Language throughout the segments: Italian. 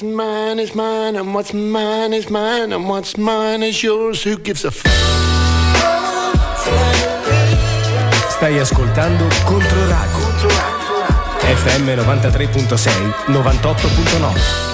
what's mine is mine, and what's mine is mine, and what's mine is yours. Who gives a Stai ascoltando Controradio FM 93.6 98.9.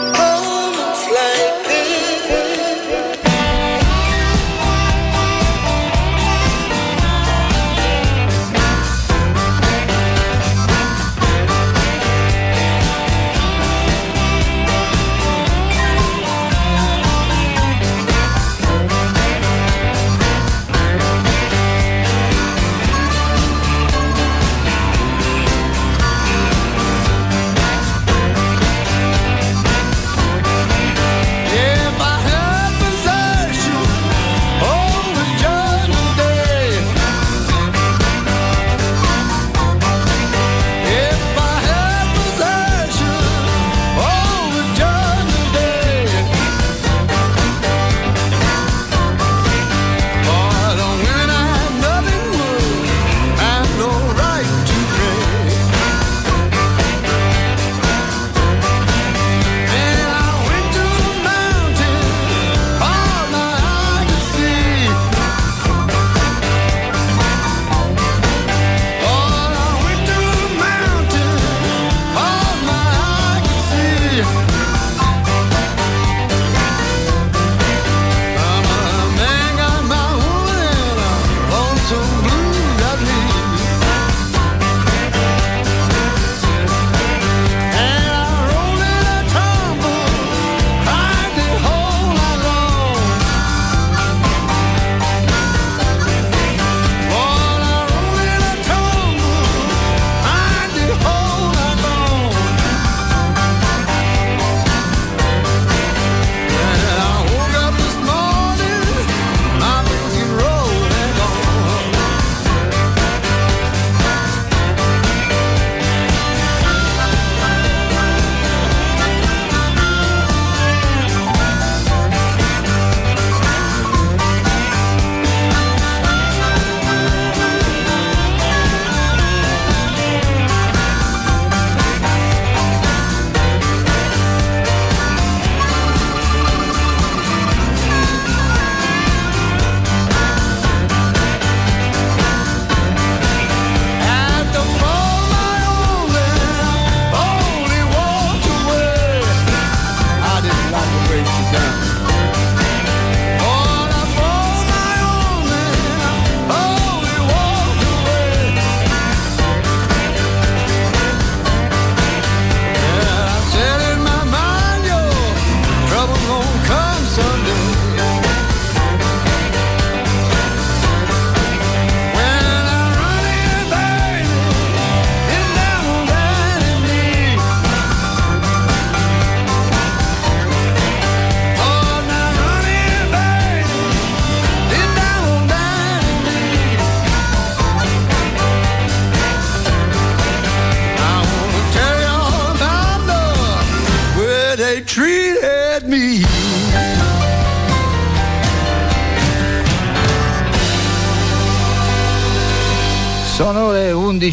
Sono le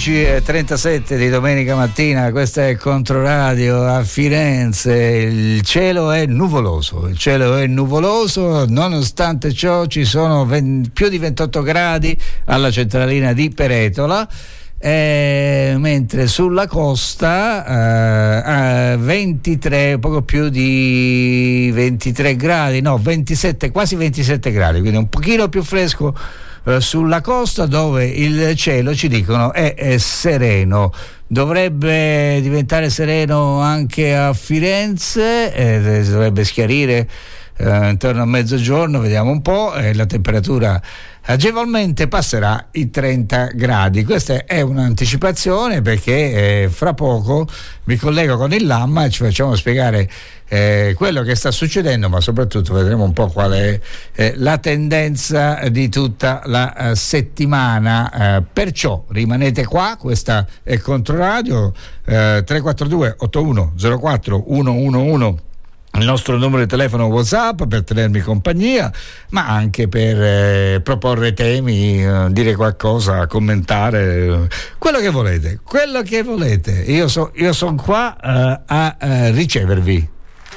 11:37 di domenica mattina, questa è Controradio a Firenze. Il cielo è nuvoloso, nonostante ciò ci sono più di 28 gradi alla centralina di Peretola. Mentre sulla costa 23, poco più di 23 gradi, no 27, quasi 27 gradi, quindi un pochino più fresco sulla costa, dove il cielo, ci dicono, è sereno. Dovrebbe diventare sereno anche a Firenze, dovrebbe schiarire intorno a mezzogiorno, vediamo un po', la temperatura agevolmente passerà i 30 gradi. Questa è un'anticipazione, perché fra poco mi collego con il Lamma e ci facciamo spiegare quello che sta succedendo, ma soprattutto vedremo un po' qual è la tendenza di tutta la settimana. Perciò rimanete qua, questa è Controradio. 342 81 04 111 il nostro numero di telefono WhatsApp per tenermi compagnia, ma anche per proporre temi, dire qualcosa, commentare, quello che volete. Io sono qua a ricevervi.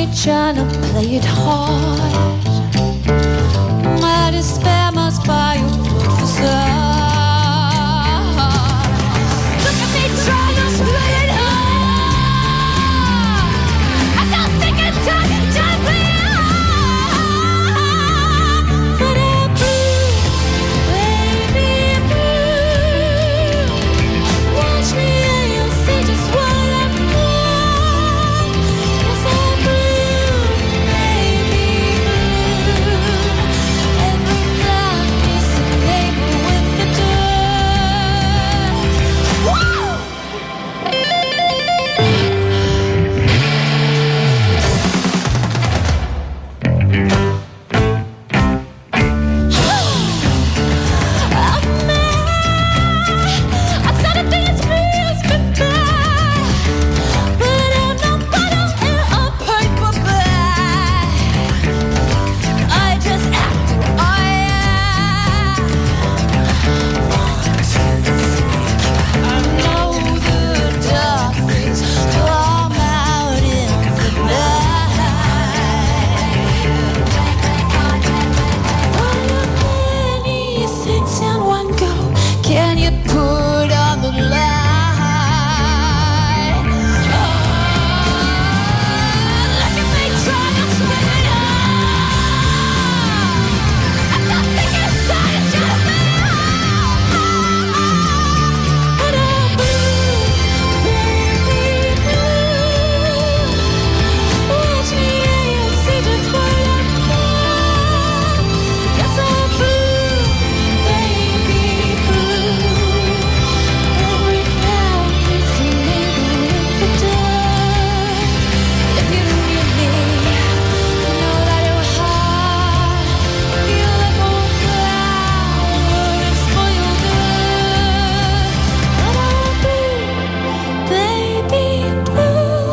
trying to play it hard. My despair must buy you food for thought. Look at me trying to play it hard. I'm so sick and tired of trying to play it hard. But I'm blue, baby blue. Watch me and you'll see just what I'm doing. Yes, I'm blue, baby blue. Every cloud is a label with the dirt. Woo! I said it feels goodbye, but I'm not bottle in a paper bag. I just act who I am. 1, 2, 3. I know the dark things come out in the night. Many things in one go. Can you put on the light? Look at me trying to spin it up. I'm so sick and tired of trying to spin it up. But I'm blue, baby blue. Watch me and you'll see just what I'm doing. Yes, I'm blue, baby blue. Every cloud is a label with the dirt. If you knew me, you know that it was hard. Feel like a flower and spoil good. But I'm blue, baby blue.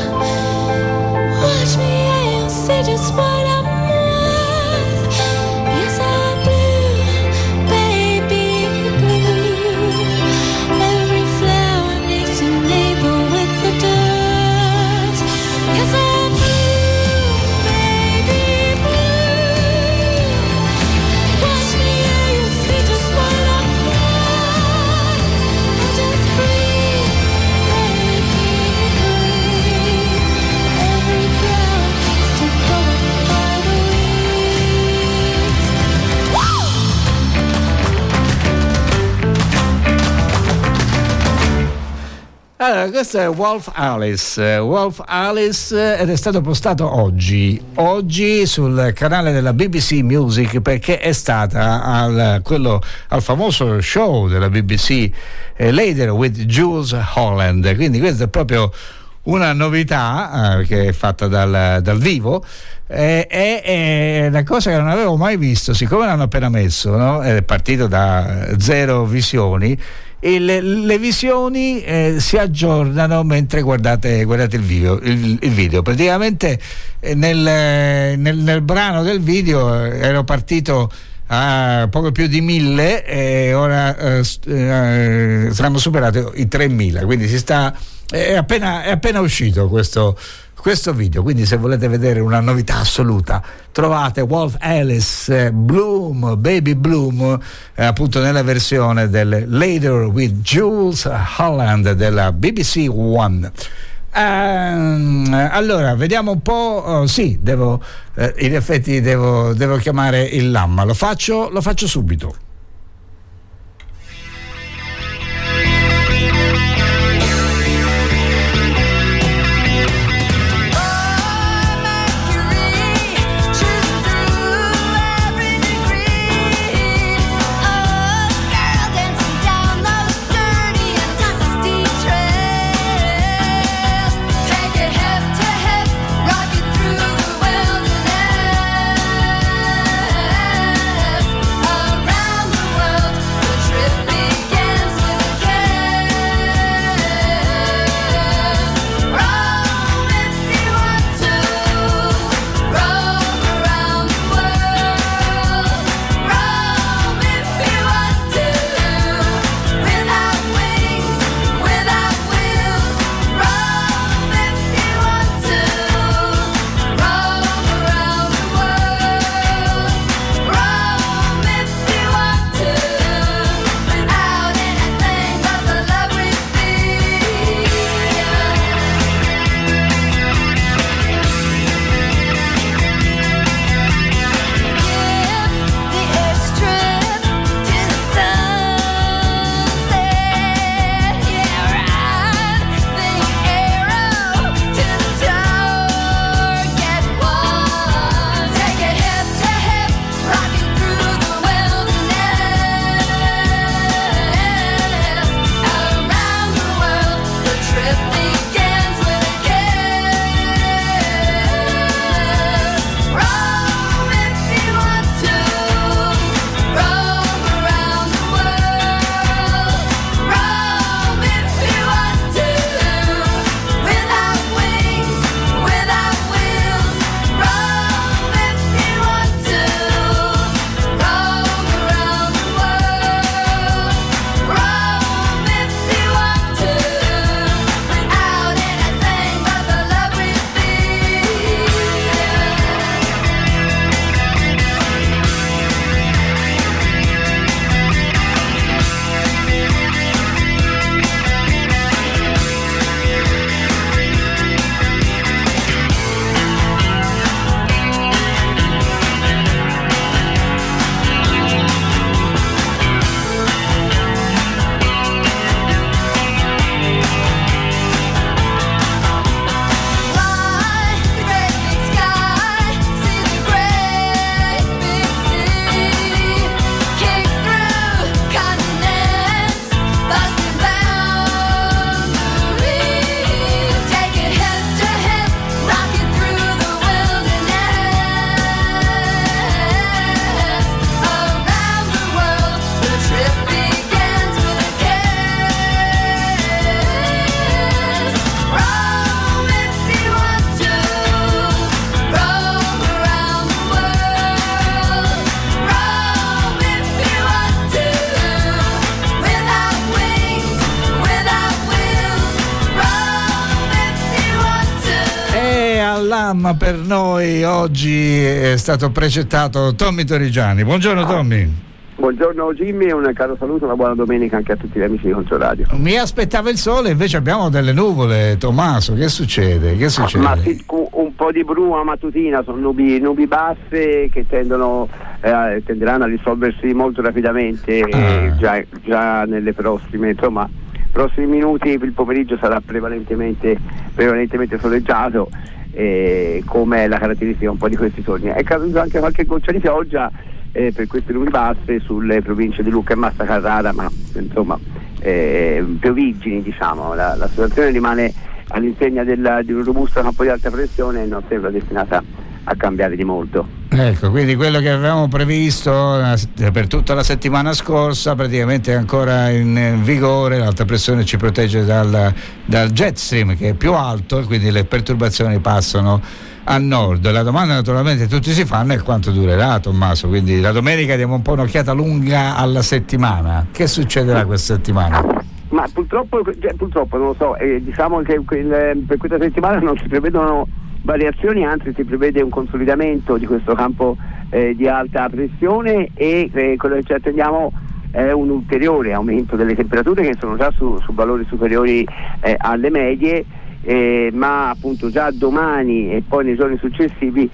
Watch me and you'll see just what I'm worth. Yes, I'm blue, baby blue. Every flower needs a label with the dirt. Yes, I'm blue, baby blue. Watch me and you'll see just what I'm worth. I just breathe, baby breathe. Every flower needs to go by the weeds. Woo! Allora, questo è Wolf Alice ed è stato postato oggi sul canale della BBC Music, perché è stata al famoso show della BBC Later with Jules Holland, quindi questa è proprio una novità che è fatta dal vivo. È una cosa che non avevo mai visto, siccome l'hanno appena messo, no? È partito da 0 visioni. Le visioni si aggiornano mentre guardate il video. Praticamente nel brano del video ero partito a poco più di 1000 e ora saranno superati i 3000, quindi è appena uscito questo video, quindi se volete vedere una novità assoluta trovate Wolf Alice Bloom, Baby Bloom, appunto nella versione del Later with Jules Holland della BBC One. Allora vediamo un po'. Sì, in effetti devo chiamare il Lamma, lo faccio subito. Around programma per noi oggi è stato precettato Tommy Torrigiani. Buongiorno Tommy. Buongiorno Jimmy e un caro saluto, una buona domenica anche a tutti gli amici di Controradio. Mi aspettava il sole, invece abbiamo delle nuvole, Tommaso, che succede? Ma sì, un po' di bruma mattutina, sono nubi basse che tenderanno a risolversi molto rapidamente già nelle prossimi minuti. Il pomeriggio sarà prevalentemente soleggiato, come è la caratteristica un po' di questi giorni. È caduto anche qualche goccia di pioggia per queste nubi basse sulle province di Lucca e Massa Carrara, ma insomma piovigini, diciamo. La situazione rimane all'insegna di un robusto campo di alta pressione e non sembra destinata a cambiare di molto. Ecco, quindi quello che avevamo previsto per tutta la settimana scorsa praticamente è ancora in vigore. L'alta pressione ci protegge dal jet stream, che è più alto, e quindi le perturbazioni passano a nord. La domanda naturalmente tutti si fanno è quanto durerà, Tommaso, quindi la domenica diamo un po' un'occhiata lunga alla settimana. Che succederà questa settimana? Ma purtroppo non lo so, diciamo che per questa settimana non si prevedono variazioni, anzi si prevede un consolidamento di questo campo di alta pressione e quello che ci attendiamo è un ulteriore aumento delle temperature, che sono già su valori superiori alle medie, ma appunto già domani e poi nei giorni successivi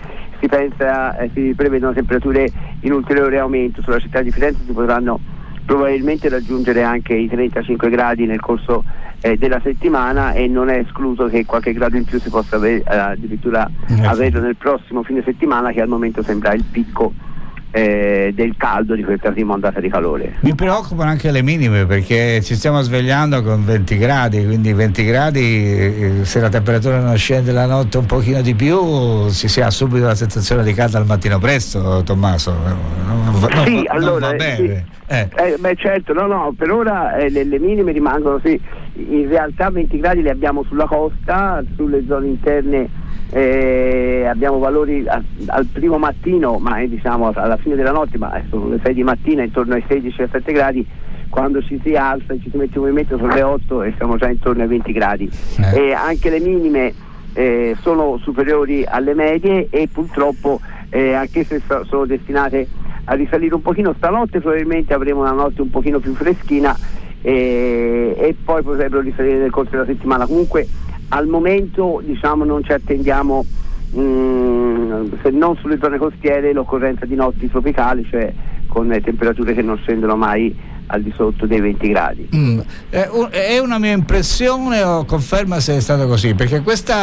si prevedono temperature in ulteriore aumento. Sulla città di Firenze si potranno probabilmente raggiungere anche i 35 gradi nel corso della settimana, e non è escluso che qualche grado in più si possa addirittura averlo nel prossimo fine settimana, che al momento sembra il picco del caldo di questa prima ondata di calore. Mi preoccupano anche le minime, perché ci stiamo svegliando con 20 gradi, quindi 20 gradi, se la temperatura non scende la notte un pochino di più si ha subito la sensazione di caldo al mattino presto, Tommaso. Non va bene. Beh certo, no, per ora le minime rimangono, sì, in realtà 20 gradi li abbiamo sulla costa, sulle zone interne abbiamo valori al primo mattino, ma diciamo alla fine della notte, ma sono le 6 di mattina, intorno ai 16-17 gradi. Quando ci si alza e ci si mette in movimento sono le 8 e siamo già intorno ai 20 gradi. E anche le minime sono superiori alle medie, e purtroppo anche se sono destinate a risalire un pochino. Stanotte probabilmente avremo una notte un pochino più freschina, e poi potrebbero risalire nel corso della settimana. Comunque al momento, diciamo, non ci attendiamo, se non sulle zone costiere, l'occorrenza di notti tropicali, cioè con temperature che non scendono mai al di sotto dei 20 gradi. È una mia impressione o conferma se è stato così? Perché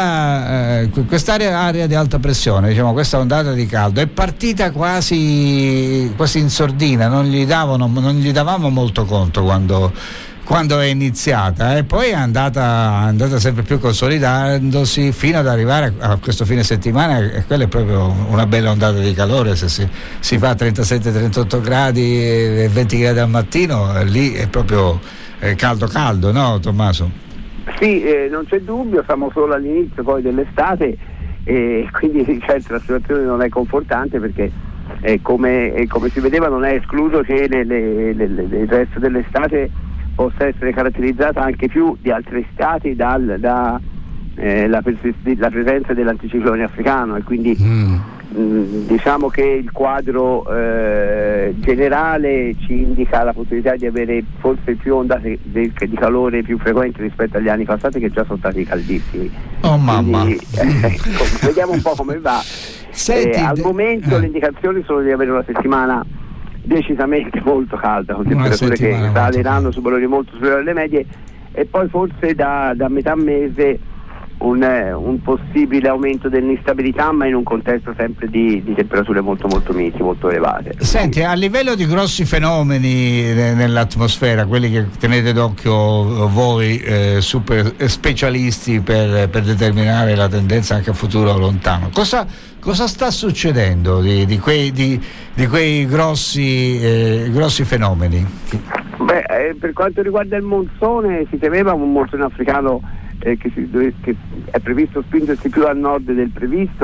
quest'area di alta pressione, diciamo, questa ondata di caldo è partita quasi in sordina, non gli davamo molto conto quando è iniziata, e poi è andata sempre più consolidandosi fino ad arrivare a questo fine settimana, e quella è proprio una bella ondata di calore. Se si fa 37-38 gradi e 20 gradi al mattino, lì è proprio caldo, no Tommaso? Sì, non c'è dubbio, siamo solo all'inizio poi dell'estate, e quindi certo la situazione non è confortante, perché come si vedeva non è escluso che il resto dell'estate possa essere caratterizzata anche più di altri stati dalla presenza dell'anticiclone africano, e quindi diciamo che il quadro generale ci indica la possibilità di avere forse più ondate di calore più frequenti rispetto agli anni passati, che già sono stati caldissimi. Oh mamma! Quindi, vediamo un po' come va. Al momento le indicazioni sono di avere una settimana decisamente molto calda, con temperature che saliranno su valori molto superiori alle medie, e poi forse da metà mese un possibile aumento dell'instabilità, ma in un contesto sempre di temperature molto molto miti, molto elevate. Senti, a livello di grossi fenomeni nell'atmosfera, quelli che tenete d'occhio voi super specialisti per determinare la tendenza anche a futuro lontano, cosa sta succedendo di quei grossi fenomeni? Per quanto riguarda il monsone, si temeva un monsone africano che è previsto spingersi più a nord del previsto,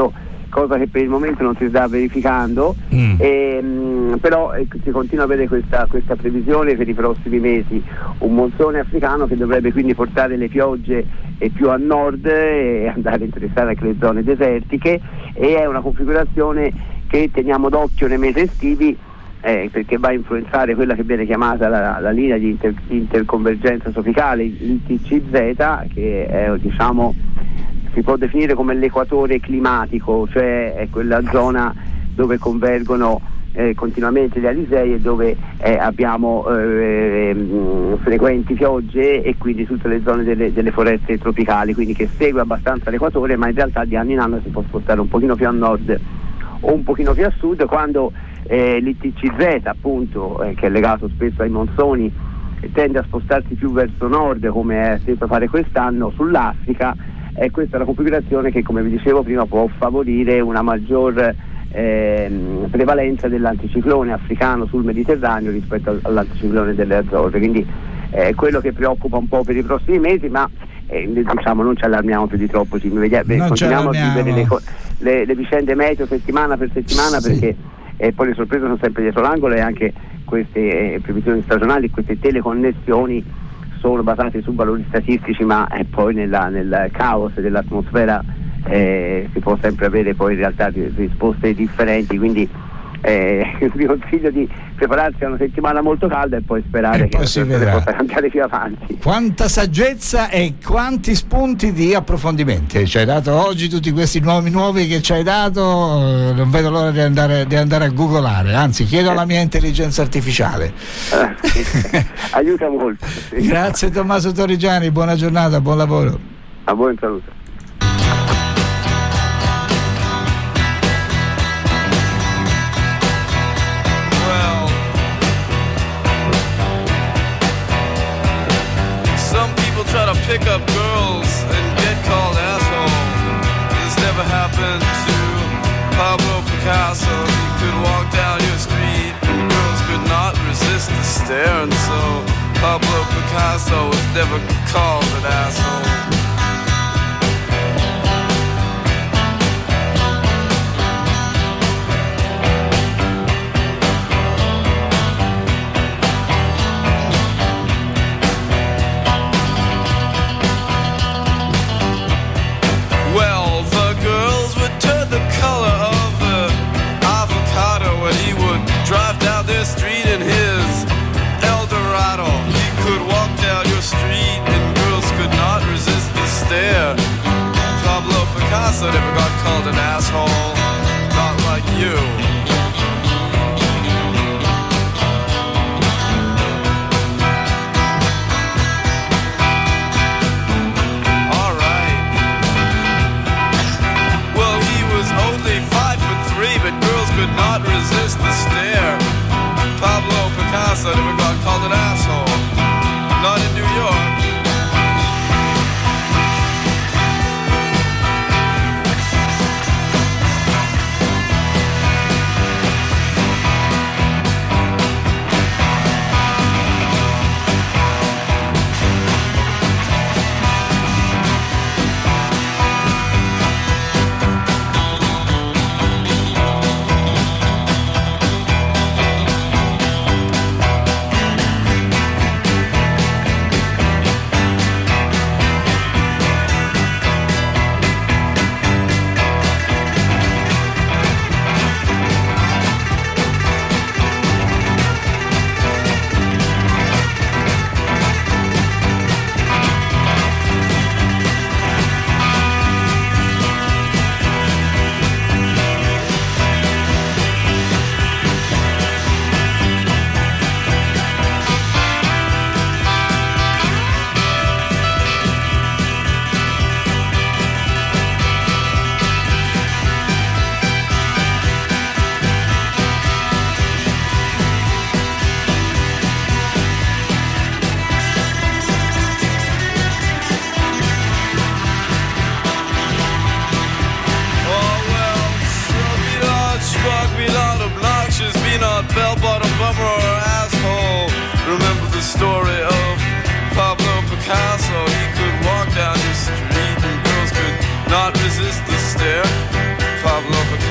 cosa che per il momento non si sta verificando, però si continua a avere questa previsione per i prossimi mesi, un monsone africano che dovrebbe quindi portare le piogge più a nord e andare a interessare anche le zone desertiche, e è una configurazione che teniamo d'occhio nei mesi estivi, perché va a influenzare quella che viene chiamata la linea di interconvergenza tropicale, l'ITCZ, che è, diciamo, si può definire come l'equatore climatico, cioè è quella zona dove convergono continuamente gli alisei e dove abbiamo frequenti piogge, e quindi tutte le zone delle foreste tropicali, quindi che segue abbastanza l'equatore, ma in realtà di anno in anno si può spostare un pochino più a nord o un pochino più a sud, quando l'ITCZ, appunto, che è legato spesso ai monsoni, tende a spostarsi più verso nord, come è sempre fare quest'anno sull'Africa. Questa è la configurazione che, come vi dicevo prima, può favorire una maggior prevalenza dell'anticiclone africano sul Mediterraneo rispetto all'anticiclone delle Azzorre, quindi quello che preoccupa un po' per i prossimi mesi, ma diciamo non ci allarmiamo più di troppo, continuiamo a vivere le vicende meteo settimana per settimana, sì, perché poi le sorprese sono sempre dietro l'angolo, e anche queste previsioni stagionali, queste teleconnessioni sono basate su valori statistici, ma poi nel caos dell'atmosfera si può sempre avere poi in realtà risposte differenti, quindi vi consiglio di prepararsi a una settimana molto calda e poi sperare che la situazione possa andare più avanti. Quanta saggezza e quanti spunti di approfondimenti ci hai dato oggi, tutti questi nuovi che ci hai dato, non vedo l'ora di andare a googolare, anzi chiedo alla mia intelligenza artificiale. Aiuta molto, sì. Grazie Tommaso Torrigiani, buona giornata, buon lavoro. A voi un saluto. Pick up girls and get called asshole. This never happened to Pablo Picasso. He could walk down your street and girls could not resist the stare, and so Pablo Picasso was never called an asshole. Drive down their street in his Eldorado. He could walk down your street and girls could not resist the stare. Pablo Picasso never got called an asshole, not like you. Alright. Well, he was only 5'3", but girls could not resist the stare. Pablo Picasso never got called an asshole, not in New York.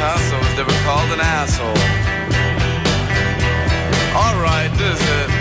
Picasso was never called an asshole. Alright, this is it.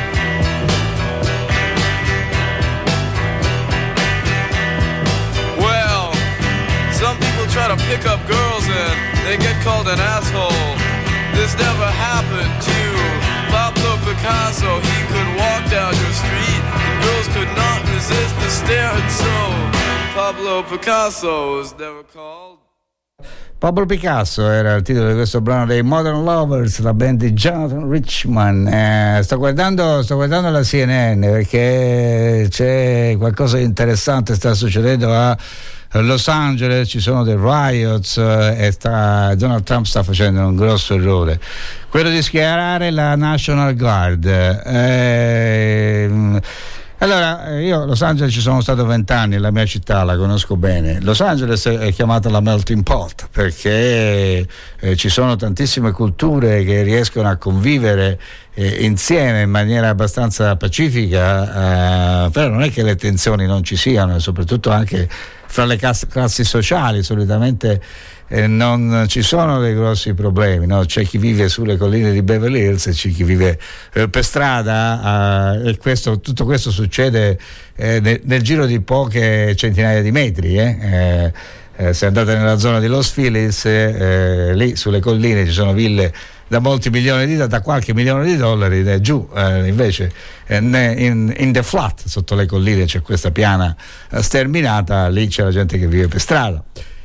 Well, some people try to pick up girls and they get called an asshole. This never happened to Pablo Picasso. He could walk down your street and girls could not resist the stare, and so Pablo Picasso was never called. Pablo Picasso era il titolo di questo brano dei Modern Lovers, la band di Jonathan Richman. Sto guardando la CNN perché c'è qualcosa di interessante sta succedendo a Los Angeles, ci sono dei riots e Donald Trump sta facendo un grosso errore, quello di schierare la National Guard. Allora, io a Los Angeles ci sono stato 20 anni, la mia città la conosco bene. Los Angeles è chiamata la melting pot perché ci sono tantissime culture che riescono a convivere insieme in maniera abbastanza pacifica, però non è che le tensioni non ci siano, soprattutto anche fra le classi sociali solitamente non ci sono dei grossi problemi, no? C'è chi vive sulle colline di Beverly Hills e c'è chi vive per strada, e tutto questo succede nel giro di poche centinaia di metri. Se andate nella zona di Los Feliz, lì sulle colline ci sono ville da molti milioni da qualche milione di dollari, giù invece in the flat, sotto le colline c'è questa piana sterminata, lì c'è la gente che vive per strada.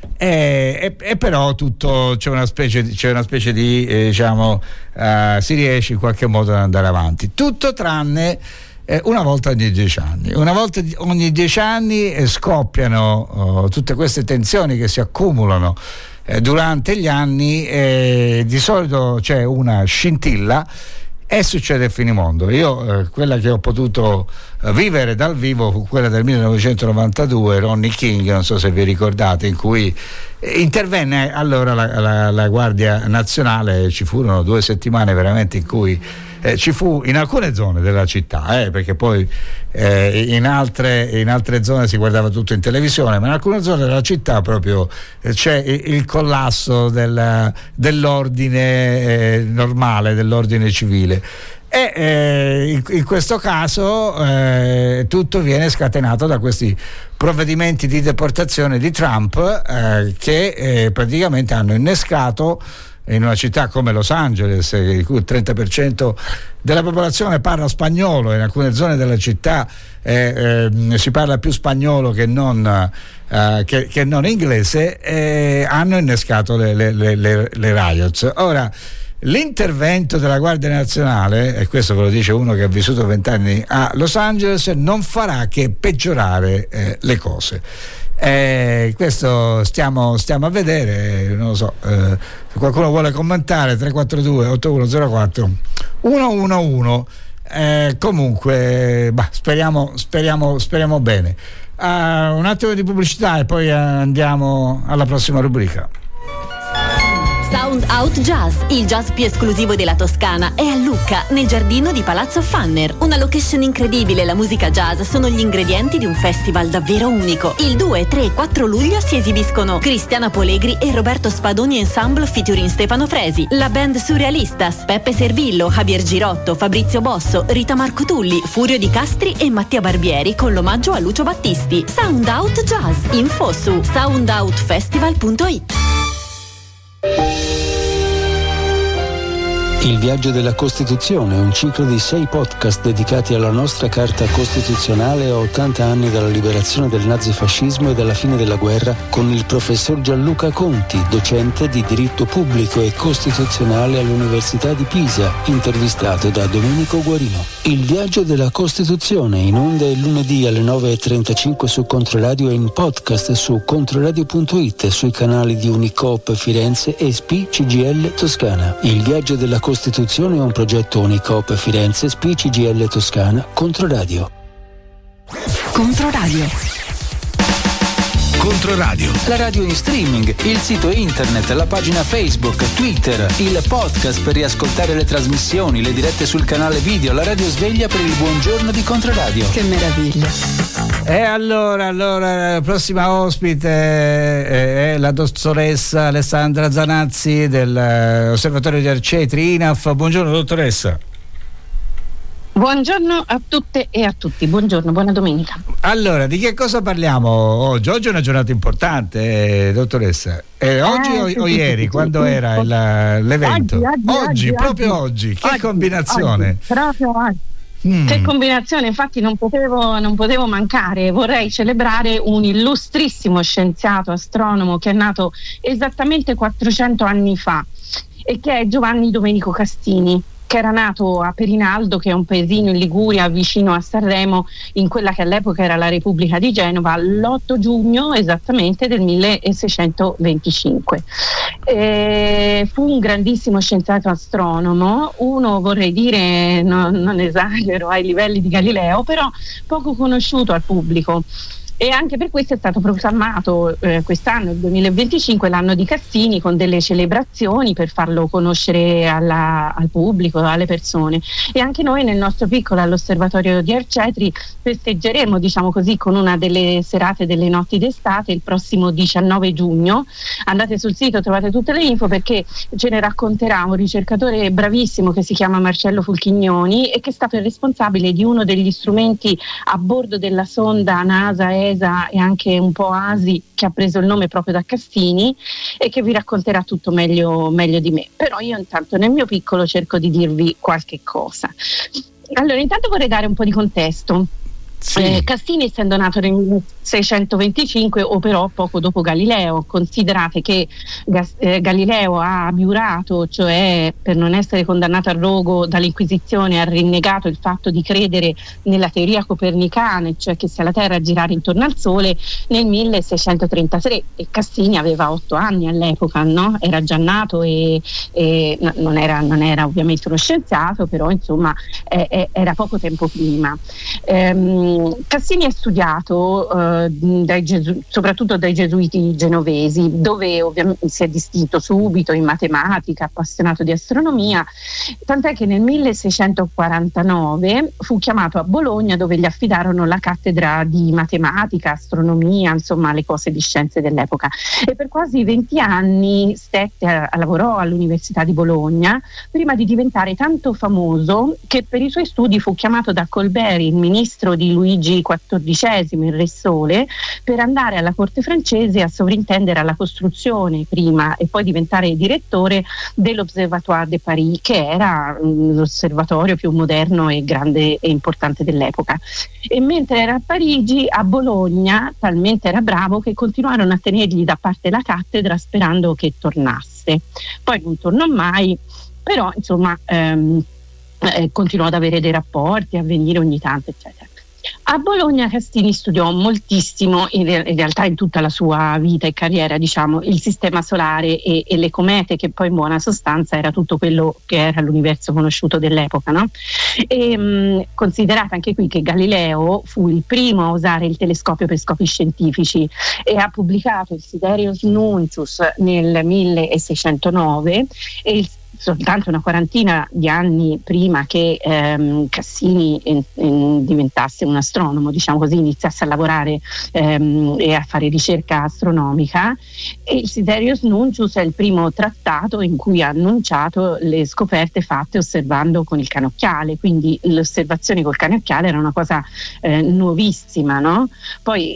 E però tutto c'è una specie di diciamo si riesce in qualche modo ad andare avanti, tutto tranne una volta ogni 10 anni. Una volta ogni 10 anni scoppiano tutte queste tensioni che si accumulano durante gli anni, di solito c'è una scintilla e succede il finimondo. Io quella che ho potuto vivere dal vivo fu quella del 1992, Ronnie King, non so se vi ricordate, in cui intervenne allora la Guardia Nazionale. Ci furono 2 settimane veramente in cui ci fu in alcune zone della città, perché poi in altre zone si guardava tutto in televisione, ma in alcune zone della città proprio c'è il collasso dell'ordine normale, dell'ordine civile. E in questo caso tutto viene scatenato da questi provvedimenti di deportazione di Trump che praticamente hanno innescato in una città come Los Angeles, di cui il 30% della popolazione parla spagnolo, in alcune zone della città si parla più spagnolo che non inglese, hanno innescato le riots. Ora, l'intervento della Guardia Nazionale, e questo ve lo dice uno che ha vissuto 20 anni a Los Angeles, non farà che peggiorare le cose. Questo stiamo a vedere, non lo so, se qualcuno vuole commentare 342 8104 111, comunque speriamo bene. Un attimo di pubblicità e poi andiamo alla prossima rubrica. Sound Out Jazz, il jazz più esclusivo della Toscana, è a Lucca, nel giardino di Palazzo Fanner. Una location incredibile e la musica jazz sono gli ingredienti di un festival davvero unico. Il 2, 3 e 4 luglio si esibiscono Cristiana Polegri e Roberto Spadoni Ensemble featuring Stefano Fresi, la band Surrealistas, Peppe Servillo, Javier Girotto, Fabrizio Bosso, Rita Marco Tulli, Furio Di Castri e Mattia Barbieri con l'omaggio a Lucio Battisti. Sound Out Jazz, info su soundoutfestival.it. Il viaggio della Costituzione è un ciclo di 6 podcast dedicati alla nostra Carta Costituzionale a 80 anni dalla liberazione del nazifascismo e dalla fine della guerra, con il professor Gianluca Conti, docente di diritto pubblico e costituzionale all'Università di Pisa, intervistato da Domenico Guarino. Il viaggio della Costituzione, in onda il lunedì alle 9.35 su Controradio e in podcast su controradio.it e sui canali di Unicoop Firenze e SPI CGIL Toscana. Il viaggio della Costituzione è un progetto Unicoop Firenze, SPI CGIL Toscana, Controradio. Controradio. Controradio. La radio in streaming, il sito internet, la pagina Facebook, Twitter, il podcast per riascoltare le trasmissioni, le dirette sul canale video, la radio sveglia per il buongiorno di Controradio. Che meraviglia. E allora la prossima ospite è la dottoressa Alessandra Zanazzi dell'Osservatorio di Arcetri INAF. Buongiorno dottoressa. Buongiorno a tutte e a tutti, buongiorno, buona domenica. Allora, di che cosa parliamo oggi? Oggi è una giornata importante, dottoressa. Oggi o ieri, quando era l'evento? Oggi, proprio oggi. Che combinazione! Proprio oggi. Che combinazione, infatti non potevo mancare. Vorrei celebrare un illustrissimo scienziato astronomo che è nato esattamente 400 anni fa e che è Giovanni Domenico Castini, che era nato a Perinaldo, che è un paesino in Liguria vicino a Sanremo, in quella che all'epoca era la Repubblica di Genova, l'8 giugno esattamente del 1625. Fu un grandissimo scienziato astronomo, uno, vorrei dire, non esagero, ai livelli di Galileo, però poco conosciuto al pubblico. E anche per questo è stato proclamato quest'anno, il 2025, l'anno di Cassini, con delle celebrazioni per farlo conoscere al pubblico, alle persone. E anche noi nel nostro piccolo all'Osservatorio di Arcetri festeggeremo, diciamo così, con una delle serate delle notti d'estate il prossimo 19 giugno. Andate sul sito, trovate tutte le info, perché ce ne racconterà un ricercatore bravissimo che si chiama Marcello Fulchignoni e che è stato il responsabile di uno degli strumenti a bordo della sonda NASA e anche un po' ASI, che ha preso il nome proprio da Cassini, e che vi racconterà tutto meglio di me. Però io intanto nel mio piccolo cerco di dirvi qualche cosa. Allora, intanto vorrei dare un po' di contesto. Sì. Cassini, essendo nato nel 1625, operò poco dopo Galileo. Considerate che Galileo ha abiurato, cioè per non essere condannato al rogo dall'Inquisizione, ha rinnegato il fatto di credere nella teoria copernicana, cioè che sia la Terra a girare intorno al Sole, nel 1633, e Cassini aveva 8 anni all'epoca, no? Era già nato e non era ovviamente uno scienziato, però insomma era poco tempo prima. Cassini ha studiato soprattutto dai gesuiti genovesi, dove ovviamente si è distinto subito in matematica, appassionato di astronomia, tant'è che nel 1649 fu chiamato a Bologna, dove gli affidarono la cattedra di matematica, astronomia, insomma le cose di scienze dell'epoca, e per quasi 20 anni lavorò all'Università di Bologna, prima di diventare tanto famoso che per i suoi studi fu chiamato da Colbert, il ministro di Luigi XIV, il Re Sole, per andare alla corte francese a sovrintendere alla costruzione prima e poi diventare direttore dell'Observatoire de Paris, che era l'osservatorio più moderno e grande e importante dell'epoca. E mentre era a Parigi, a Bologna talmente era bravo che continuarono a tenergli da parte la cattedra sperando che tornasse. Poi non tornò mai, però insomma continuò ad avere dei rapporti, a venire ogni tanto, eccetera. A Bologna Castini studiò moltissimo, in realtà in tutta la sua vita e carriera, diciamo, il sistema solare e le comete, che poi in buona sostanza era tutto quello che era l'universo conosciuto dell'epoca, no? E considerate anche qui che Galileo fu il primo a usare il telescopio per scopi scientifici e ha pubblicato il Sidereus Nuncius nel 1609 e soltanto una quarantina di anni prima che Cassini diventasse un astronomo, diciamo così, iniziasse a lavorare e a fare ricerca astronomica. E il Sidereus Nuncius è il primo trattato in cui ha annunciato le scoperte fatte osservando con il cannocchiale, quindi le osservazioni col cannocchiale era una cosa nuovissima, no? Poi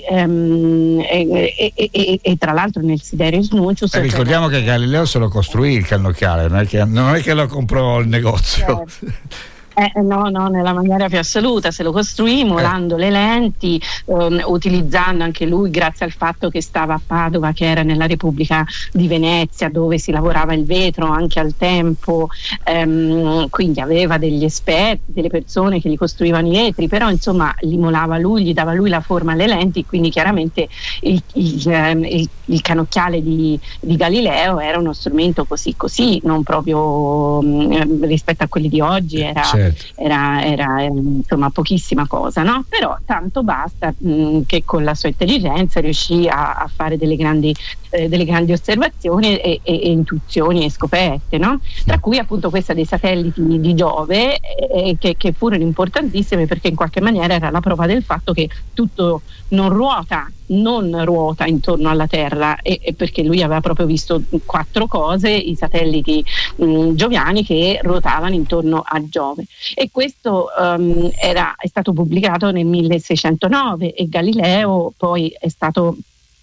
e tra l'altro nel Sidereus Nuncius ricordiamo che Galileo se lo costruì il cannocchiale, non è che lo comprò il negozio. No, nella maniera più assoluta, se lo costruì emulando le lenti, utilizzando anche lui, grazie al fatto che stava a Padova, che era nella Repubblica di Venezia, dove si lavorava il vetro anche al tempo, quindi aveva degli esperti, delle persone che gli costruivano i vetri, però insomma li molava lui, gli dava lui la forma alle lenti, quindi chiaramente il cannocchiale di Galileo era uno strumento così, non proprio rispetto a quelli di oggi, era era insomma pochissima cosa, no? Però tanto basta che con la sua intelligenza riuscì a fare delle grandi osservazioni e intuizioni e scoperte, no? Tra cui appunto questa dei satelliti di Giove, che furono importantissime perché in qualche maniera era la prova del fatto che tutto non ruota intorno alla Terra, e perché lui aveva proprio visto 4 cose, i satelliti gioviani che ruotavano intorno a Giove, e questo è stato pubblicato nel 1609, e Galileo poi è stato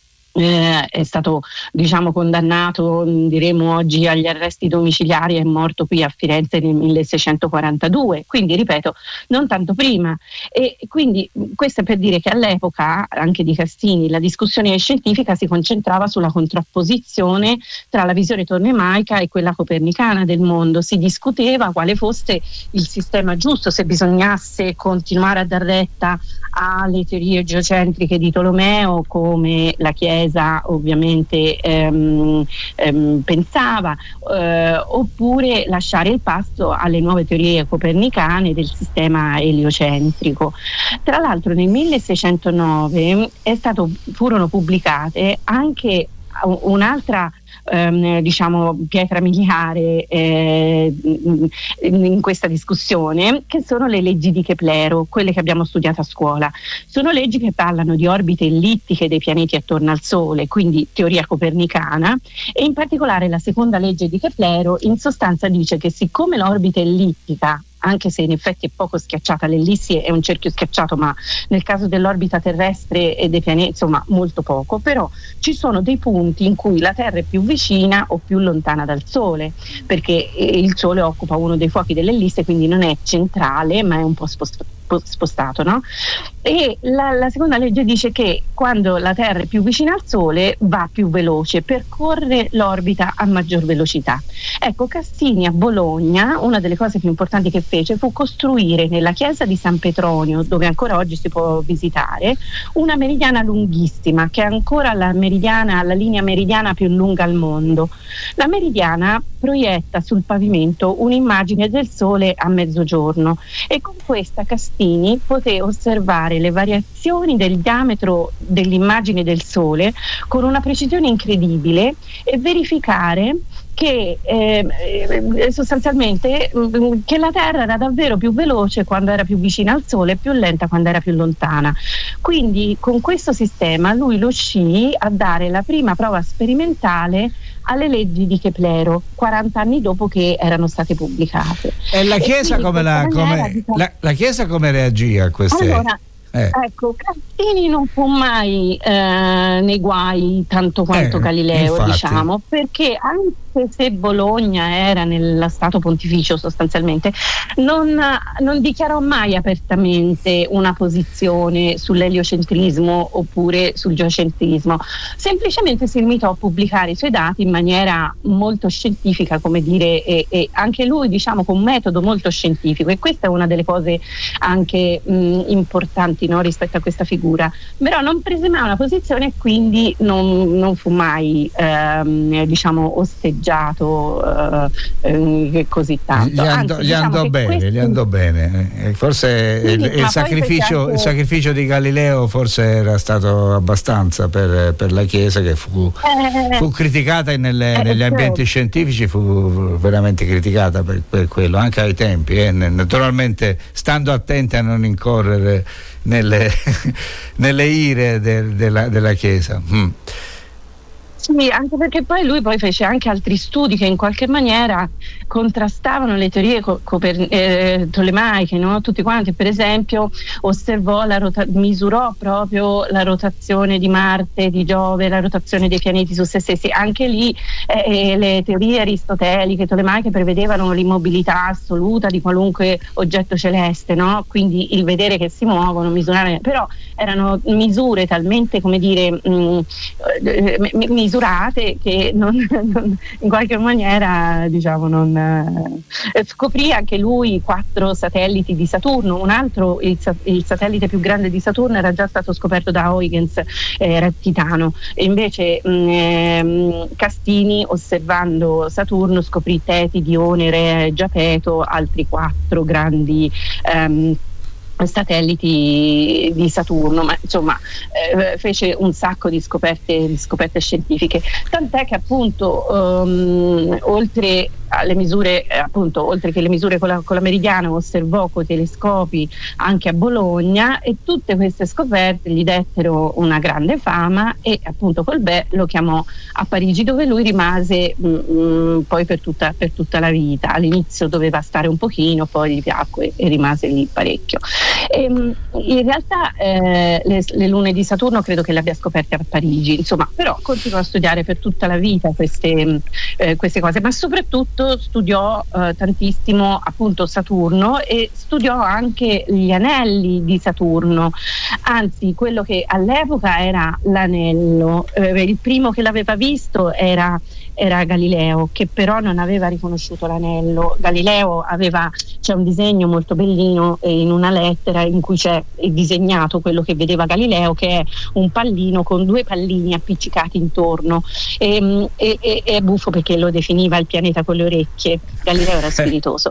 diciamo condannato, diremo oggi, agli arresti domiciliari, è morto qui a Firenze nel 1642, quindi ripeto non tanto prima. E quindi questo è per dire che all'epoca anche di Cassini la discussione scientifica si concentrava sulla contrapposizione tra la visione tolemaica e quella copernicana del mondo. Si discuteva quale fosse il sistema giusto, se bisognasse continuare a dar retta alle teorie geocentriche di Tolomeo, come la Chiesa ovviamente pensava, oppure lasciare il passo alle nuove teorie copernicane del sistema eliocentrico. Tra l'altro nel 1609 furono pubblicate anche un'altra diciamo pietra miliare in questa discussione, che sono le leggi di Keplero, quelle che abbiamo studiato a scuola. Sono leggi che parlano di orbite ellittiche dei pianeti attorno al Sole, quindi teoria copernicana, e in particolare la seconda legge di Keplero in sostanza dice che siccome l'orbita ellittica, anche se in effetti è poco schiacciata, l'ellissi è un cerchio schiacciato, ma nel caso dell'orbita terrestre e dei pianeti insomma molto poco, però ci sono dei punti in cui la Terra è più vicina o più lontana dal Sole, perché il Sole occupa uno dei fuochi dell'ellisse, quindi non è centrale ma è un po' spostato, no? E la seconda legge dice che quando la Terra è più vicina al Sole va più veloce, percorre l'orbita a maggior velocità. Ecco, Cassini a Bologna, una delle cose più importanti che fece fu costruire nella chiesa di San Petronio, dove ancora oggi si può visitare, una meridiana lunghissima, che è ancora la linea meridiana più lunga al mondo. La meridiana proietta sul pavimento un'immagine del Sole a mezzogiorno, e con questa Cassini poté osservare le variazioni del diametro dell'immagine del Sole con una precisione incredibile e verificare che sostanzialmente che la Terra era davvero più veloce quando era più vicina al Sole e più lenta quando era più lontana. Quindi con questo sistema lui riuscì a dare la prima prova sperimentale alle leggi di Keplero 40 anni dopo che erano state pubblicate. E la Chiesa la Chiesa come reagì a queste? Allora, ecco, Cassini non fu mai nei guai tanto quanto Galileo, infatti. Diciamo, perché anche se Bologna era nello Stato Pontificio sostanzialmente, non dichiarò mai apertamente una posizione sull'eliocentrismo oppure sul geocentrismo, semplicemente si limitò a pubblicare i suoi dati in maniera molto scientifica, come dire, e anche lui diciamo con un metodo molto scientifico, e questa è una delle cose anche importanti, no, rispetto a questa figura. Però non prese mai una posizione e quindi non fu mai diciamo osteggiato così tanto. Gli andò bene. Forse sì, il sacrificio di Galileo forse era stato abbastanza per la Chiesa, che fu criticata negli ambienti scientifici, fu veramente criticata per quello, anche ai tempi, naturalmente stando attenti a non incorrere nelle ire della Chiesa. Sì, anche perché poi lui fece anche altri studi che in qualche maniera contrastavano le teorie tolemaiche, no? Tutti quanti, per esempio, osservò misurò proprio la rotazione di Marte, di Giove, la rotazione dei pianeti su se stessi. Anche lì le teorie aristoteliche, tolemaiche, prevedevano l'immobilità assoluta di qualunque oggetto celeste, no? Quindi il vedere che si muovono, misurare, però erano misure talmente, come dire, misure smisurate che in qualche maniera scoprì anche lui 4 satelliti di Saturno. Un altro, il satellite più grande di Saturno, era già stato scoperto da Huygens, era Titano, e invece Cassini, osservando Saturno, scoprì Teti, Dione, Re, Giapeto, altri 4 grandi satelliti di Saturno, ma insomma fece un sacco di scoperte scientifiche, tant'è che appunto oltre alle misure, oltre che le misure con la meridiana, osservò coi telescopi anche a Bologna, e tutte queste scoperte gli dettero una grande fama, e appunto Colbert lo chiamò a Parigi, dove lui rimase poi per tutta la vita. All'inizio doveva stare un pochino, poi gli piacque e rimase lì parecchio. In realtà le lune di Saturno credo che le abbia scoperte a Parigi, insomma, però continuò a studiare per tutta la vita queste cose, ma soprattutto studiò tantissimo appunto Saturno, e studiò anche gli anelli di Saturno, anzi quello che all'epoca era l'anello. Il primo che l'aveva visto era Galileo, che però non aveva riconosciuto l'anello. Galileo c'è un disegno molto bellino in una lettera in cui c'è disegnato quello che vedeva Galileo, che è un pallino con 2 pallini appiccicati intorno, e è buffo perché lo definiva il pianeta con le orecchie. Galileo era spiritoso,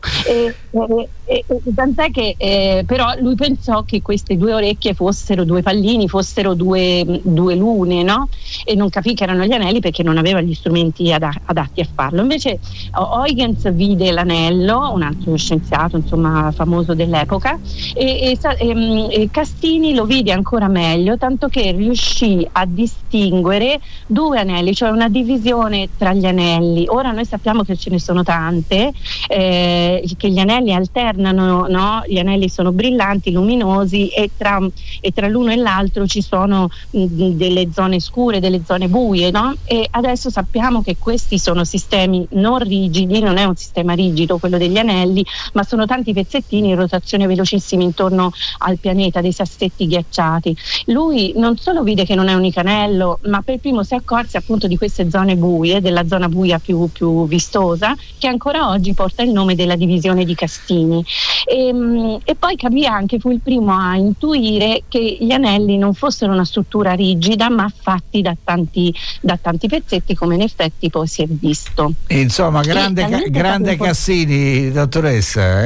tant'è che però lui pensò che queste 2 orecchie fossero 2 pallini, fossero due lune, no? E non capì che erano gli anelli perché non aveva gli strumenti adatti a farlo. Invece Huygens vide l'anello, un altro scienziato insomma famoso dell'epoca, e Cassini lo vide ancora meglio, tanto che riuscì a distinguere 2 anelli, cioè una divisione tra gli anelli. Ora noi sappiamo che ce ne sono tante, che gli anelli alternano, no? Gli anelli sono brillanti, luminosi, e tra l'uno e l'altro ci sono delle zone scure, delle zone buie, no? E adesso sappiamo che questi sono sistemi non rigidi, non è un sistema rigido quello degli anelli, ma sono tanti pezzettini in rotazione velocissima intorno al pianeta, dei sassetti ghiacciati. Lui non solo vide che non è un unico anello, ma per primo si accorse appunto di queste zone buie, della zona buia più vistosa, che ancora oggi porta il nome della divisione di Cassini. E poi capì anche, fu il primo a intuire che gli anelli non fossero una struttura rigida, ma fatti da tanti pezzetti, come in effetti poi si è visto. Insomma, grande Cassini, dottoressa,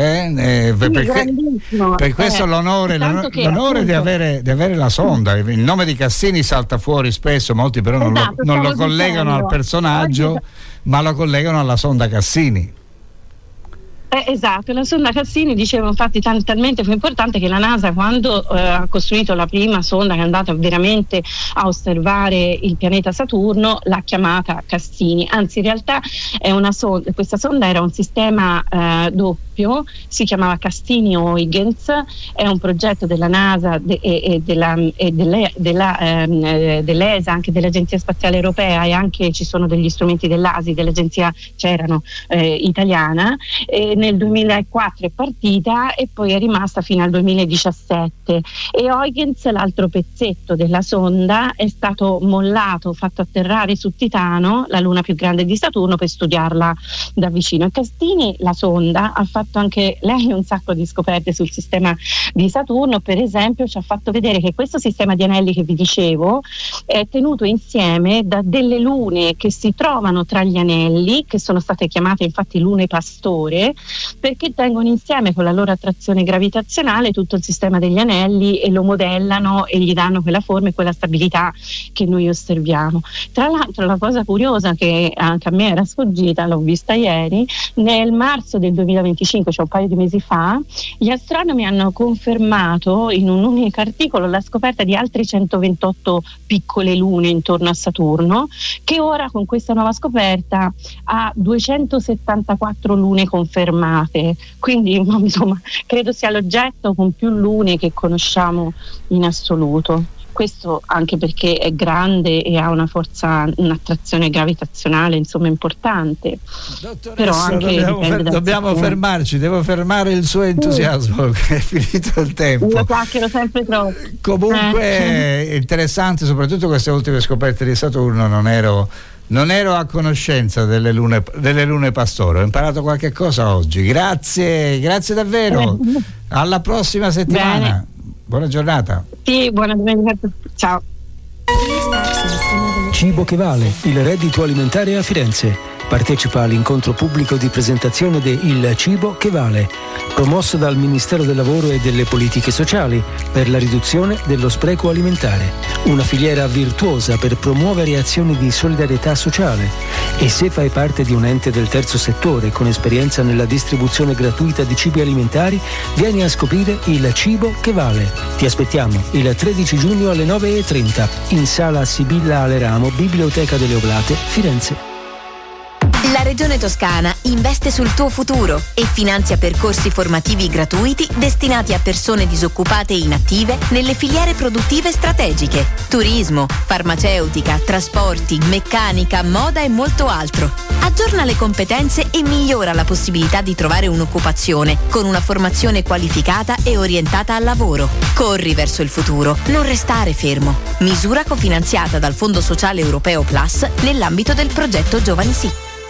per questo l'onore di avere la sonda. Il nome di Cassini salta fuori spesso, molti però non lo collegano al personaggio, ma lo collegano alla sonda Cassini. Esatto, la sonda Cassini, dicevo, infatti talmente fu importante che la NASA, quando ha costruito la prima sonda che è andata veramente a osservare il pianeta Saturno, l'ha chiamata Cassini. Anzi, in realtà questa sonda era un sistema doppio, si chiamava Cassini-Huygens, è un progetto della NASA dell'ESA, anche dell'Agenzia Spaziale Europea, e anche ci sono degli strumenti dell'ASI, dell'agenzia italiana. Nel 2004 è partita e poi è rimasta fino al 2017, e Huygens, l'altro pezzetto della sonda, è stato mollato, fatto atterrare su Titano, la luna più grande di Saturno, per studiarla da vicino. E Cassini, la sonda, ha fatto anche lei un sacco di scoperte sul sistema di Saturno. Per esempio ci ha fatto vedere che questo sistema di anelli che vi dicevo è tenuto insieme da delle lune che si trovano tra gli anelli, che sono state chiamate infatti lune pastore, perché tengono insieme con la loro attrazione gravitazionale tutto il sistema degli anelli e lo modellano e gli danno quella forma e quella stabilità che noi osserviamo. Tra l'altro, la cosa curiosa che anche a me era sfuggita, l'ho vista ieri, nel marzo del 2025, cioè un paio di mesi fa, gli astronomi hanno confermato in un unico articolo la scoperta di altre 128 piccole lune intorno a Saturno, che ora con questa nuova scoperta ha 274 lune confermate. Quindi insomma credo sia l'oggetto con più lune che conosciamo in assoluto. questo anche perché è grande e ha una forza, un'attrazione gravitazionale insomma importante. Però anche dobbiamo fermarci, devo fermare il suo entusiasmo, che è finito il tempo. Io chiacchiero sempre troppo. Comunque interessante soprattutto queste ultime scoperte di Saturno. Non ero a conoscenza delle lune pastore, ho imparato qualche cosa oggi. Grazie davvero. Alla prossima settimana. Bene. Buona giornata. Sì, buona domenica. Ciao. Cibo che vale, il reddito alimentare a Firenze. Partecipa all'incontro pubblico di presentazione de Il Cibo che Vale, promosso dal Ministero del Lavoro e delle Politiche Sociali per la riduzione dello spreco alimentare. Una filiera virtuosa per promuovere azioni di solidarietà sociale. E se fai parte di un ente del terzo settore con esperienza nella distribuzione gratuita di cibi alimentari, vieni a scoprire Il Cibo che Vale. Ti aspettiamo il 13 giugno alle 9:30 in Sala Sibilla Aleramo, Biblioteca delle Oblate, Firenze. La Regione Toscana investe sul tuo futuro e finanzia percorsi formativi gratuiti destinati a persone disoccupate e inattive nelle filiere produttive strategiche: turismo, farmaceutica, trasporti, meccanica, moda e molto altro. Aggiorna le competenze e migliora la possibilità di trovare un'occupazione con una formazione qualificata e orientata al lavoro. Corri verso il futuro, non restare fermo. Misura cofinanziata dal Fondo Sociale Europeo Plus nell'ambito del progetto Giovani Sì.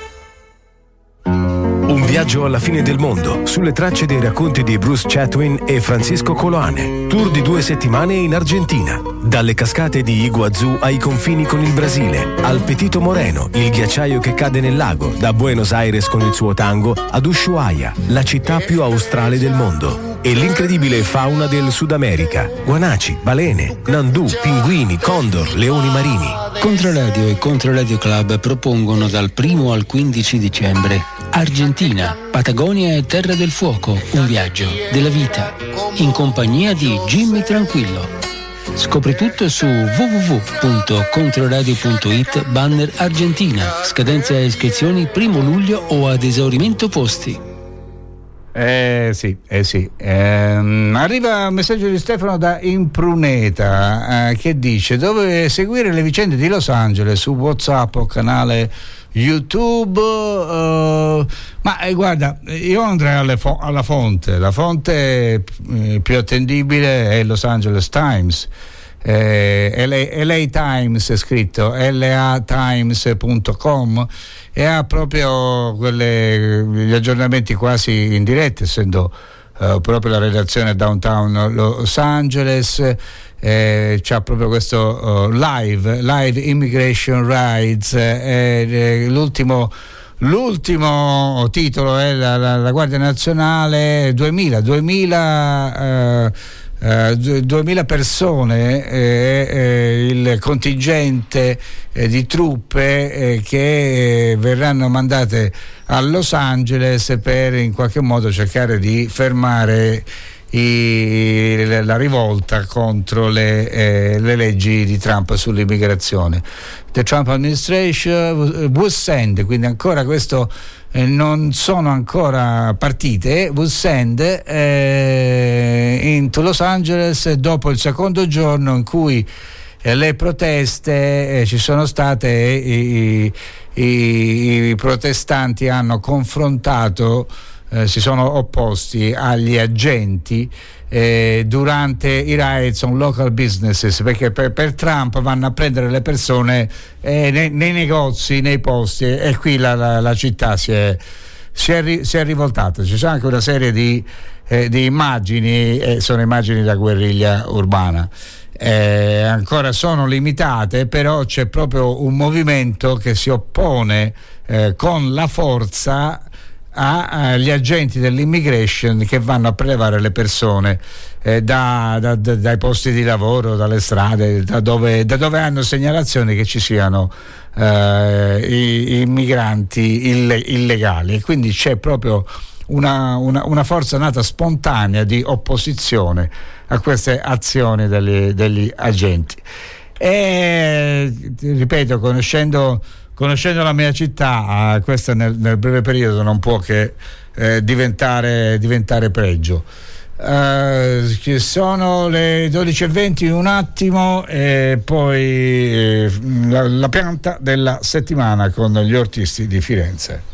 Un viaggio alla fine del mondo, sulle tracce dei racconti di Bruce Chatwin e Francisco Coloane. Tour di 2 settimane in Argentina. Dalle cascate di Iguazú ai confini con il Brasile, al Petito Moreno, il ghiacciaio che cade nel lago, da Buenos Aires con il suo tango ad Ushuaia, la città più australe del mondo. E l'incredibile fauna del Sud America: guanaci, balene, nandù, pinguini, condor, leoni marini. Controradio e Controradio Club propongono dal 1 al 15 dicembre Argentina, Patagonia e Terra del Fuoco, un viaggio della vita, in compagnia di Jimmy Tranquillo. Scopri tutto su www.controradio.it banner Argentina. Scadenza e iscrizioni 1 luglio o ad esaurimento posti. Sì. Arriva un messaggio di Stefano da Impruneta che dice: dove seguire le vicende di Los Angeles su WhatsApp o canale YouTube. Ma guarda, io andrei alla fonte. La fonte più attendibile è Los Angeles Times. LA Times è scritto latimes.com e ha proprio gli aggiornamenti quasi in diretta, essendo proprio la redazione downtown Los Angeles. C'ha proprio questo live immigration rights. L'ultimo titolo è la Guardia Nazionale 2000 persone, il contingente di truppe che verranno mandate a Los Angeles per in qualche modo cercare di fermare la rivolta contro le leggi di Trump sull'immigrazione. The Trump administration will send, quindi ancora questo non sono ancora partite, will send into Los Angeles dopo il secondo giorno in cui le proteste ci sono state. I protestanti hanno confrontato, si sono opposti agli agenti durante i riots on local businesses, perché per Trump vanno a prendere le persone nei negozi, nei posti, e qui la città si è rivoltata. Ci sono anche una serie di immagini, sono immagini da guerriglia urbana. Ancora sono limitate, però c'è proprio un movimento che si oppone con la forza agli agenti dell'immigration che vanno a prelevare le persone dai posti di lavoro, dalle strade, da dove hanno segnalazioni che ci siano immigranti illegali, e quindi c'è proprio una forza nata spontanea di opposizione a queste azioni degli agenti. E ripeto, conoscendo la mia città, questo nel breve periodo non può che diventare pregio. Che sono le 12:20, un attimo, e poi la pianta della settimana con gli ortisti di Firenze.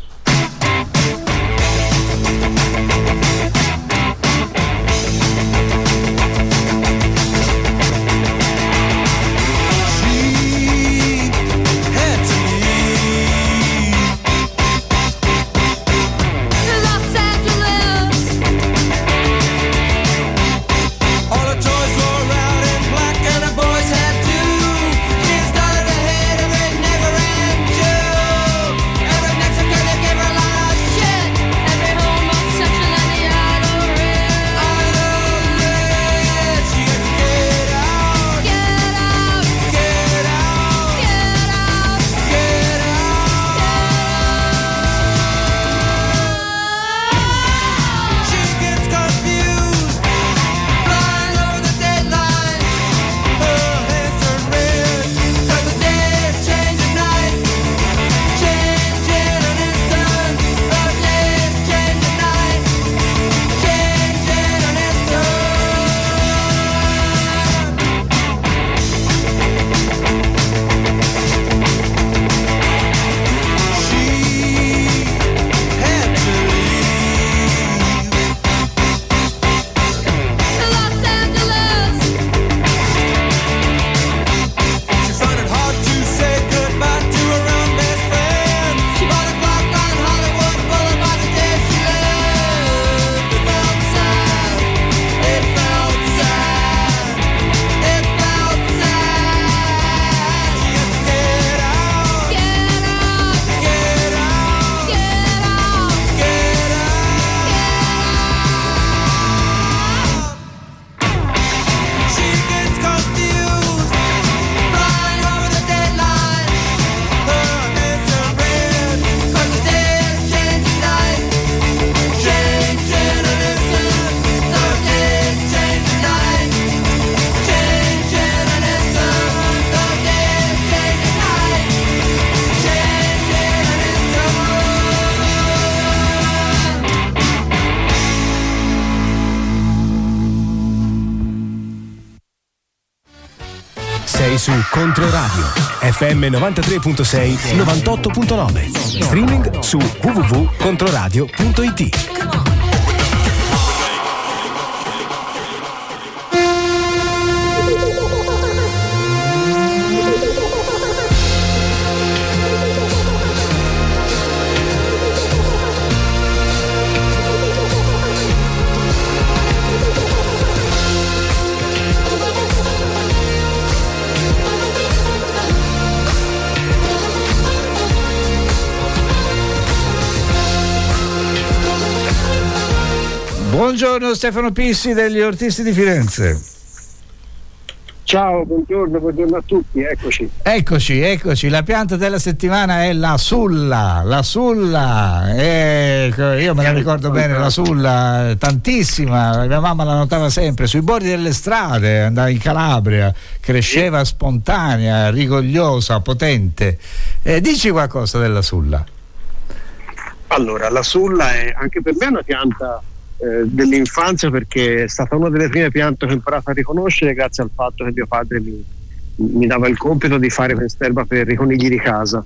Sei su Controradio FM 93.6 98.9, streaming su www.controradio.it. Buongiorno Stefano Pissi degli Ortisti di Firenze. Ciao, buongiorno a tutti, eccoci. Eccoci, la pianta della settimana è la sulla. Ecco, io me la ricordo bene, la sulla, tantissima, mia mamma la notava sempre sui bordi delle strade, andava in Calabria, cresceva spontanea, rigogliosa, potente. Dici qualcosa della sulla? Allora, la sulla è anche per me una pianta dell'infanzia, perché è stata una delle prime piante che ho imparato a riconoscere grazie al fatto che mio padre mi dava il compito di fare quest'erba per i conigli di casa.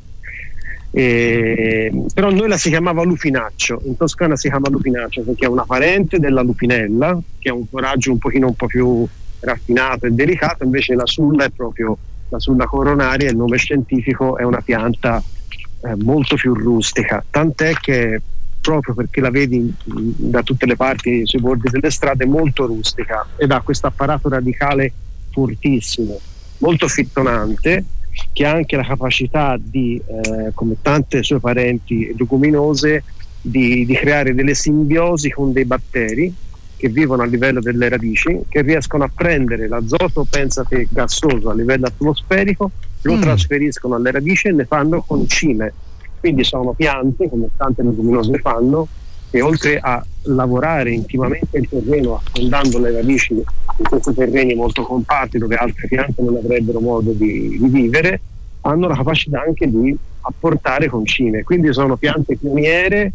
Però noi la si chiamava lupinaccio, in Toscana si chiama lupinaccio perché è una parente della lupinella, che ha un foraggio un po' più raffinato e delicato. Invece la sulla è proprio la sulla coronaria, il nome scientifico, è una pianta molto più rustica, tant'è che proprio perché la vedi da tutte le parti sui bordi delle strade, molto rustica, ed ha questo apparato radicale fortissimo, molto fittonante, che ha anche la capacità di, come tante sue parenti leguminose, di creare delle simbiosi con dei batteri che vivono a livello delle radici, che riescono a prendere l'azoto, pensate gassoso, a livello atmosferico, lo trasferiscono alle radici e ne fanno concime. Quindi sono piante, come tante leguminose fanno, che oltre a lavorare intimamente il terreno, affondando le radici in questi terreni molto compatti dove altre piante non avrebbero modo di vivere, hanno la capacità anche di apportare concime. Quindi sono piante pioniere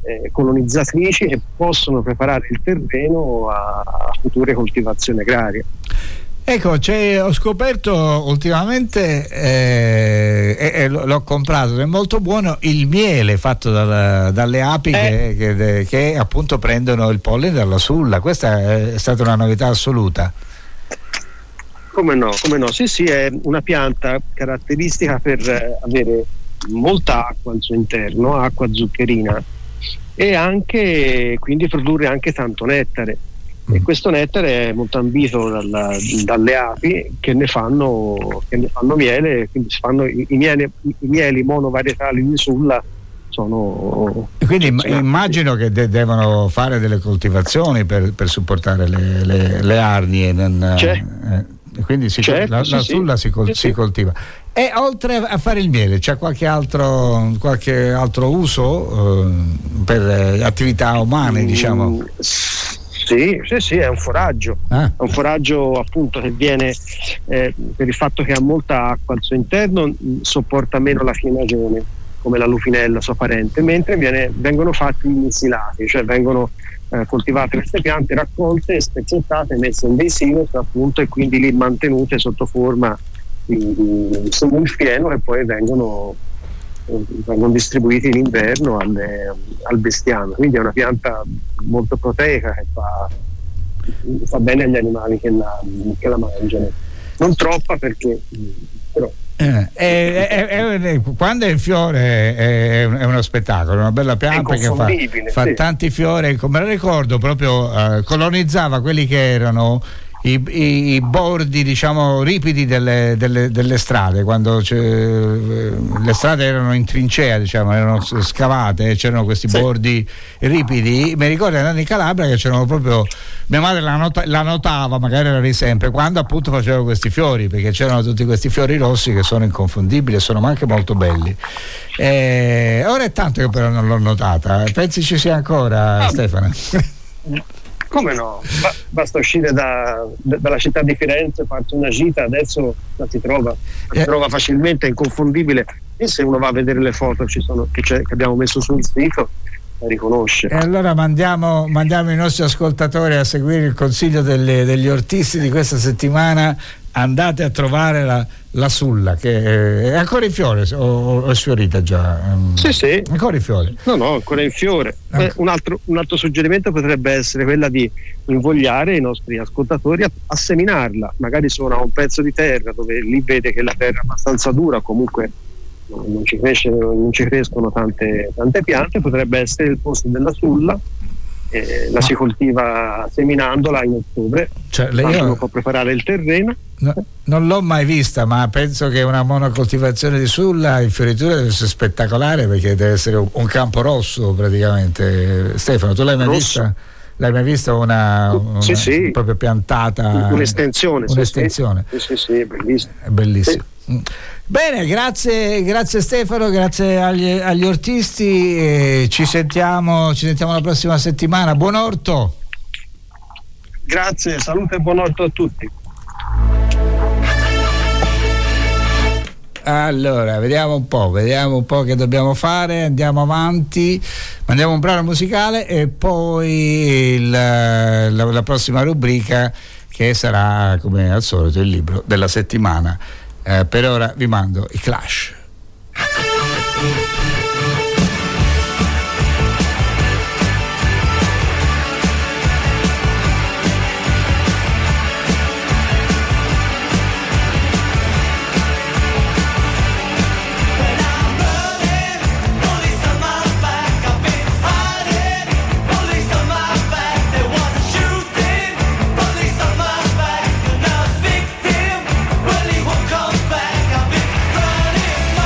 colonizzatrici che possono preparare il terreno a future coltivazioni agrarie. Ecco, ho scoperto ultimamente l'ho comprato, è molto buono il miele fatto dalle api che appunto prendono il polline dalla sulla. Questa è stata una novità assoluta. Come no, sì, è una pianta caratteristica per avere molta acqua al suo interno, acqua zuccherina, e anche quindi produrre anche tanto nettare. E questo nettare è molto ambito dalle api che ne fanno miele, quindi si fanno i mieli monovarietali di sulla. Quindi immagino che devono fare delle coltivazioni per supportare le arnie. Quindi la sulla si coltiva. E oltre a fare il miele c'è qualche altro uso per attività umane, diciamo? Sì, è un foraggio. È un foraggio appunto che viene per il fatto che ha molta acqua al suo interno, sopporta meno la fienagione come la lufinella sua parente, mentre vengono fatti gli insilati, cioè vengono coltivate queste piante, raccolte, spezzettate, messe in dei silos appunto, e quindi lì mantenute sotto forma di fieno, e poi vengono distribuiti in inverno al bestiame. Quindi è una pianta molto proteica che fa bene agli animali che la mangiano, non troppa perché però quando è in fiore è uno spettacolo, una bella pianta che fa tanti fiori. Come la ricordo proprio colonizzava quelli che erano i bordi, diciamo, ripidi delle strade, quando le strade erano in trincea, diciamo, erano scavate, c'erano questi bordi ripidi. Mi ricordo andando in Calabria che c'erano proprio, mia madre la notava, magari era lì sempre, quando appunto facevo questi fiori, perché c'erano tutti questi fiori rossi che sono inconfondibili e sono anche molto belli. Ora è tanto che però non l'ho notata, pensi ci sia ancora, Stefano? Come no? Basta uscire dalla città di Firenze, farti una gita, adesso la si trova facilmente, è inconfondibile, e se uno va a vedere le foto che abbiamo messo sul sito, la riconosce. E allora mandiamo i nostri ascoltatori a seguire il consiglio degli ortisti di questa settimana. Andate a trovare la sulla, che è ancora in fiore o è sfiorita già? Sì. Ancora in fiore? No, ancora in fiore. Un altro suggerimento potrebbe essere quella di invogliare i nostri ascoltatori a seminarla, magari suona un pezzo di terra dove lì vede che la terra è abbastanza dura, comunque non ci crescono tante piante, potrebbe essere il posto della sulla. La si coltiva seminandola in ottobre, uno può preparare il terreno. Non l'ho mai vista, ma penso che una monocoltivazione di sulla in fioritura deve essere spettacolare, perché deve essere un campo rosso praticamente. Stefano, tu l'hai mai vista? L'hai mai vista una sì. proprio piantata? Un'estensione. Sì, è bellissimo. È bellissimo. Sì. Bene, grazie Stefano, grazie agli ortisti, ci sentiamo la prossima settimana. Buon orto. Grazie, salute e buon orto a tutti. Allora, vediamo un po' che dobbiamo fare, andiamo avanti, mandiamo un brano musicale e poi la prossima rubrica, che sarà come al solito il libro della settimana. Per ora vi mando i Clash. Back, I've been running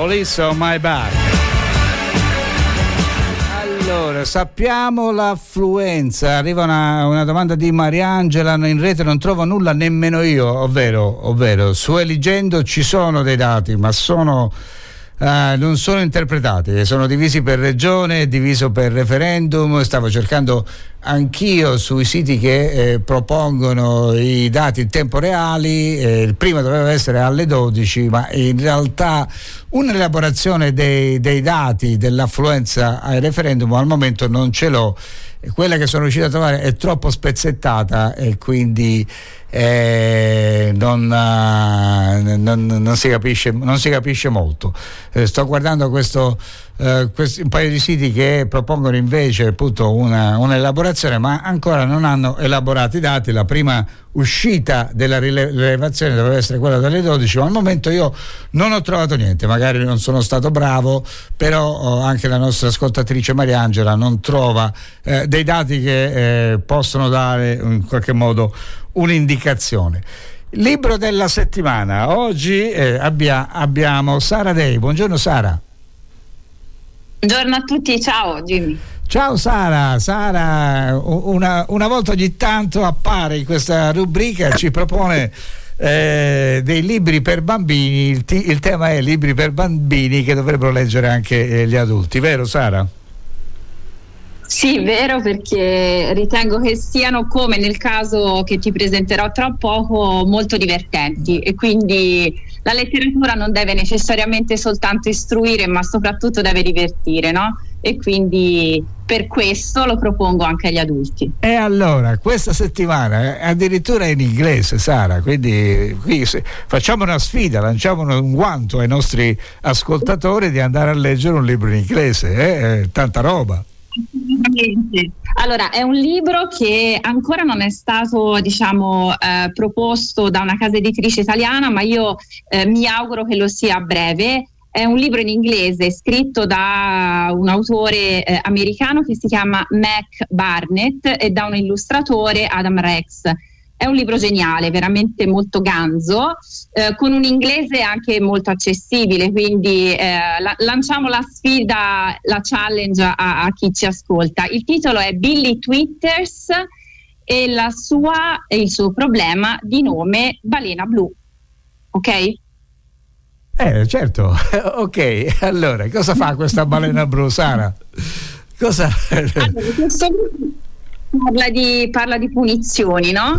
Police on My Back. Allora, sappiamo l'affluenza. Arriva una domanda di Mariangela in rete, non trovo nulla nemmeno io, ovvero su Eligendo ci sono dei dati, ma non sono interpretati, sono divisi per regione, diviso per referendum. Stavo cercando anch'io sui siti che propongono i dati in tempo reali, prima doveva essere alle 12, ma in realtà un'elaborazione dei dati dell'affluenza ai referendum al momento non ce l'ho. Quella che sono riuscito a trovare è troppo spezzettata e quindi non si capisce molto. Sto guardando un paio di siti che propongono invece appunto un'elaborazione, ma ancora non hanno elaborato i dati. La prima uscita della rilevazione doveva essere quella delle 12, ma al momento io non ho trovato niente. Magari non sono stato bravo, però anche la nostra ascoltatrice Mariangela non trova dei dati che possono dare in qualche modo un'indicazione. Libro della settimana. Oggi abbiamo Sara Dei. Buongiorno Sara. Buongiorno a tutti, ciao Jimmy. Ciao Sara, una volta ogni tanto appare in questa rubrica e ci propone dei libri per bambini. Il tema è libri per bambini che dovrebbero leggere anche gli adulti, vero Sara? Sì, vero, perché ritengo che siano, come nel caso che ti presenterò tra poco, molto divertenti, e quindi la letteratura non deve necessariamente soltanto istruire, ma soprattutto deve divertire, no? E quindi per questo lo propongo anche agli adulti. E allora, questa settimana addirittura in inglese, Sara, quindi qui facciamo una sfida, lanciamo un guanto ai nostri ascoltatori di andare a leggere un libro in inglese, tanta roba. Allora, è un libro che ancora non è stato, proposto da una casa editrice italiana, ma io mi auguro che lo sia a breve. È un libro in inglese scritto da un autore americano che si chiama Mac Barnett e da un illustratore, Adam Rex. È un libro geniale, veramente molto ganzo, con un inglese anche molto accessibile, quindi lanciamo la sfida, la challenge a chi ci ascolta. Il titolo è Billy Twitters e il suo problema di nome Balena Blu. Ok? Certo, ok. Allora, cosa fa questa balena blu, Sara? Parla di punizioni, no?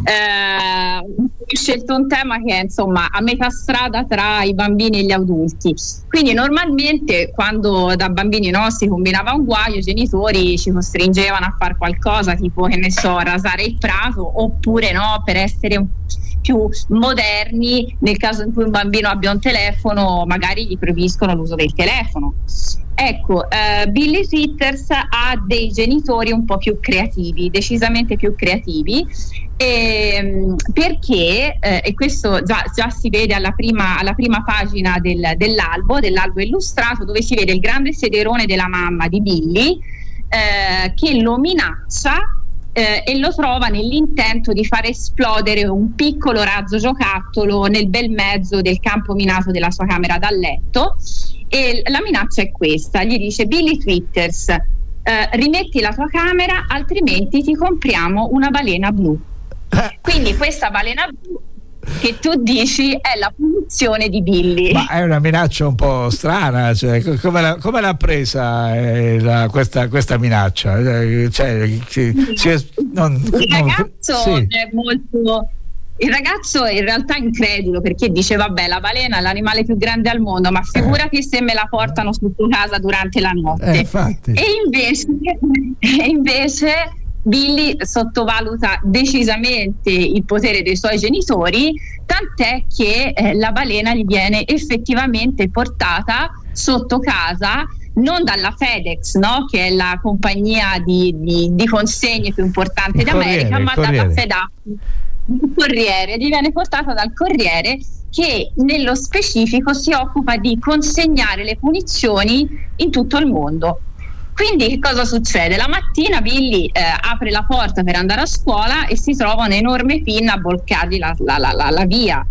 Ho scelto un tema che è insomma a metà strada tra i bambini e gli adulti. Quindi normalmente quando da bambini si combinava un guaio, i genitori ci costringevano a fare qualcosa, tipo, che ne so, rasare il prato, oppure per essere più moderni, nel caso in cui un bambino abbia un telefono, magari gli proibiscono l'uso del telefono. Ecco, Billy Twitters ha dei genitori un po' più creativi, decisamente più creativi, perché e questo già si vede alla prima pagina dell'albo illustrato, dove si vede il grande sederone della mamma di Billy che lo minaccia e lo trova nell'intento di far esplodere un piccolo razzo giocattolo nel bel mezzo del campo minato della sua camera da letto. E la minaccia è questa: gli dice: Billy Twitters, rimetti la tua camera, altrimenti ti compriamo una balena blu. Quindi questa balena blu che tu dici è la punizione di Billy. Ma è una minaccia un po' strana, cioè, come l'ha presa questa minaccia? Il ragazzo è in realtà incredulo, perché dice: vabbè, la balena è l'animale più grande al mondo, ma figurati se me la portano sotto casa durante la notte. E invece Billy sottovaluta decisamente il potere dei suoi genitori, tant'è che la balena gli viene effettivamente portata sotto casa, non dalla FedEx, che è la compagnia di consegne più importante d'America, ma dalla FedEx. Il corriere, gli viene portata dal corriere, che nello specifico si occupa di consegnare le punizioni in tutto il mondo. Quindi che cosa succede? La mattina Billy apre la porta per andare a scuola e si trova un enorme pin a bloccare la via.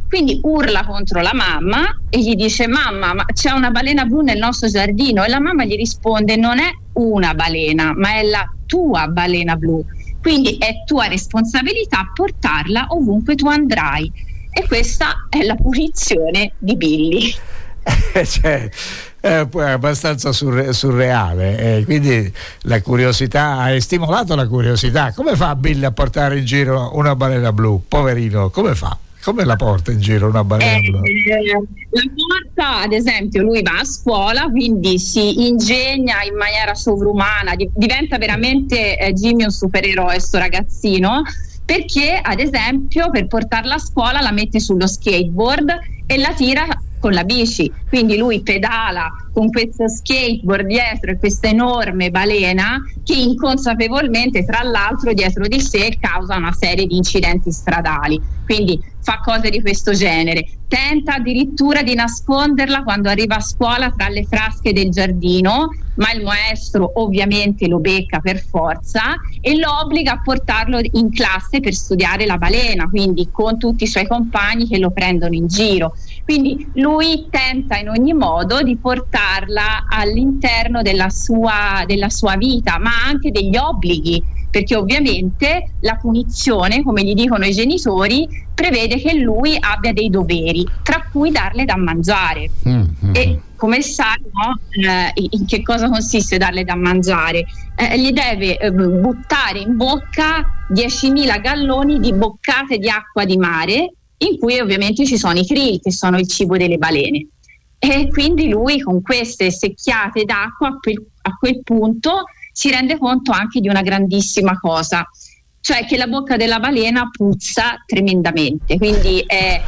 quindi urla contro la mamma e gli dice: mamma, ma c'è una balena blu nel nostro giardino. E la mamma gli risponde: non è una balena, ma è la tua balena blu, quindi è tua responsabilità portarla ovunque tu andrai. E questa è la punizione di Billy. Cioè, è abbastanza surreale, quindi la curiosità, hai stimolato la curiosità. Come fa Billy a portare in giro una balena blu? Poverino, come fa? Come la porta in giro una balena blu? La porta, ad esempio, lui va a scuola, quindi si ingegna in maniera sovrumana, diventa veramente Jimmy un supereroe, sto ragazzino, perché ad esempio per portarla a scuola la mette sullo skateboard e la tira con la bici, quindi lui pedala con questo skateboard dietro e questa enorme balena che inconsapevolmente, tra l'altro, dietro di sé causa una serie di incidenti stradali, quindi fa cose di questo genere. Tenta addirittura di nasconderla quando arriva a scuola tra le frasche del giardino, ma il maestro ovviamente lo becca per forza e lo obbliga a portarlo in classe per studiare la balena, quindi con tutti i suoi compagni che lo prendono in giro. Quindi lui tenta in ogni modo di portarla all'interno della sua vita, ma anche degli obblighi, perché ovviamente la punizione, come gli dicono i genitori, prevede che lui abbia dei doveri, tra cui darle da mangiare. E come sai, no? In che cosa consiste darle da mangiare? Gli deve buttare in bocca 10.000 galloni di boccate di acqua di mare, in cui ovviamente ci sono i krill, che sono il cibo delle balene. E quindi lui, con queste secchiate d'acqua, a quel punto si rende conto anche di una grandissima cosa, cioè che la bocca della balena puzza tremendamente, quindi è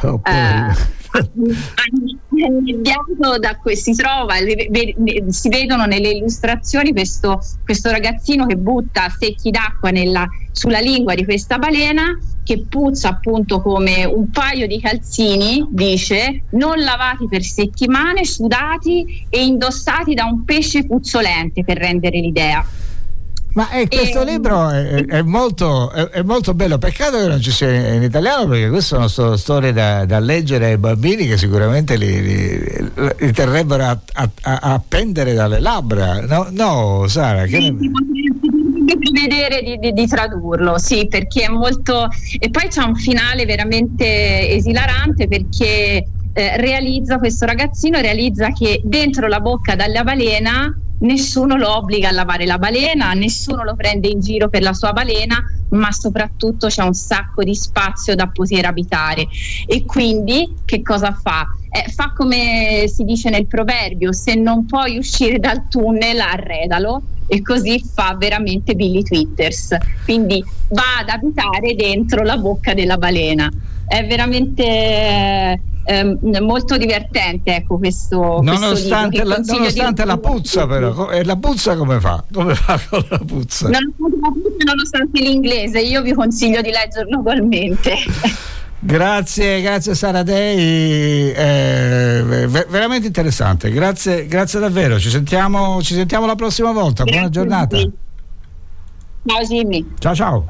annebbiato da si trova, si vedono nelle illustrazioni questo ragazzino che butta secchi d'acqua sulla lingua di questa balena, che puzza appunto come un paio di calzini, dice, non lavati per settimane, sudati e indossati da un pesce puzzolente, per rendere l'idea. Ma questo libro è molto bello, peccato che non ci sia in italiano, perché queste sono storie da leggere ai bambini, che sicuramente li terrebbero a pendere dalle labbra, no Sara? Che Vedere di tradurlo, sì, perché è molto, e poi c'è un finale veramente esilarante, perché questo ragazzino realizza che dentro la bocca della balena nessuno lo obbliga a lavare la balena, nessuno lo prende in giro per la sua balena, ma soprattutto c'è un sacco di spazio da poter abitare. E quindi che cosa fa? Fa come si dice nel proverbio: se non puoi uscire dal tunnel, arredalo. E così fa veramente Billy Twitters, quindi va ad abitare dentro la bocca della balena. È veramente molto divertente, ecco, questo nonostante la puzza, però. E la puzza come fa con la puzza? Nonostante l'inglese, io vi consiglio di leggerlo ugualmente. Grazie Sara Dei, veramente interessante, grazie davvero, ci sentiamo la prossima volta. Buona giornata. Ciao Jimmy. Ciao.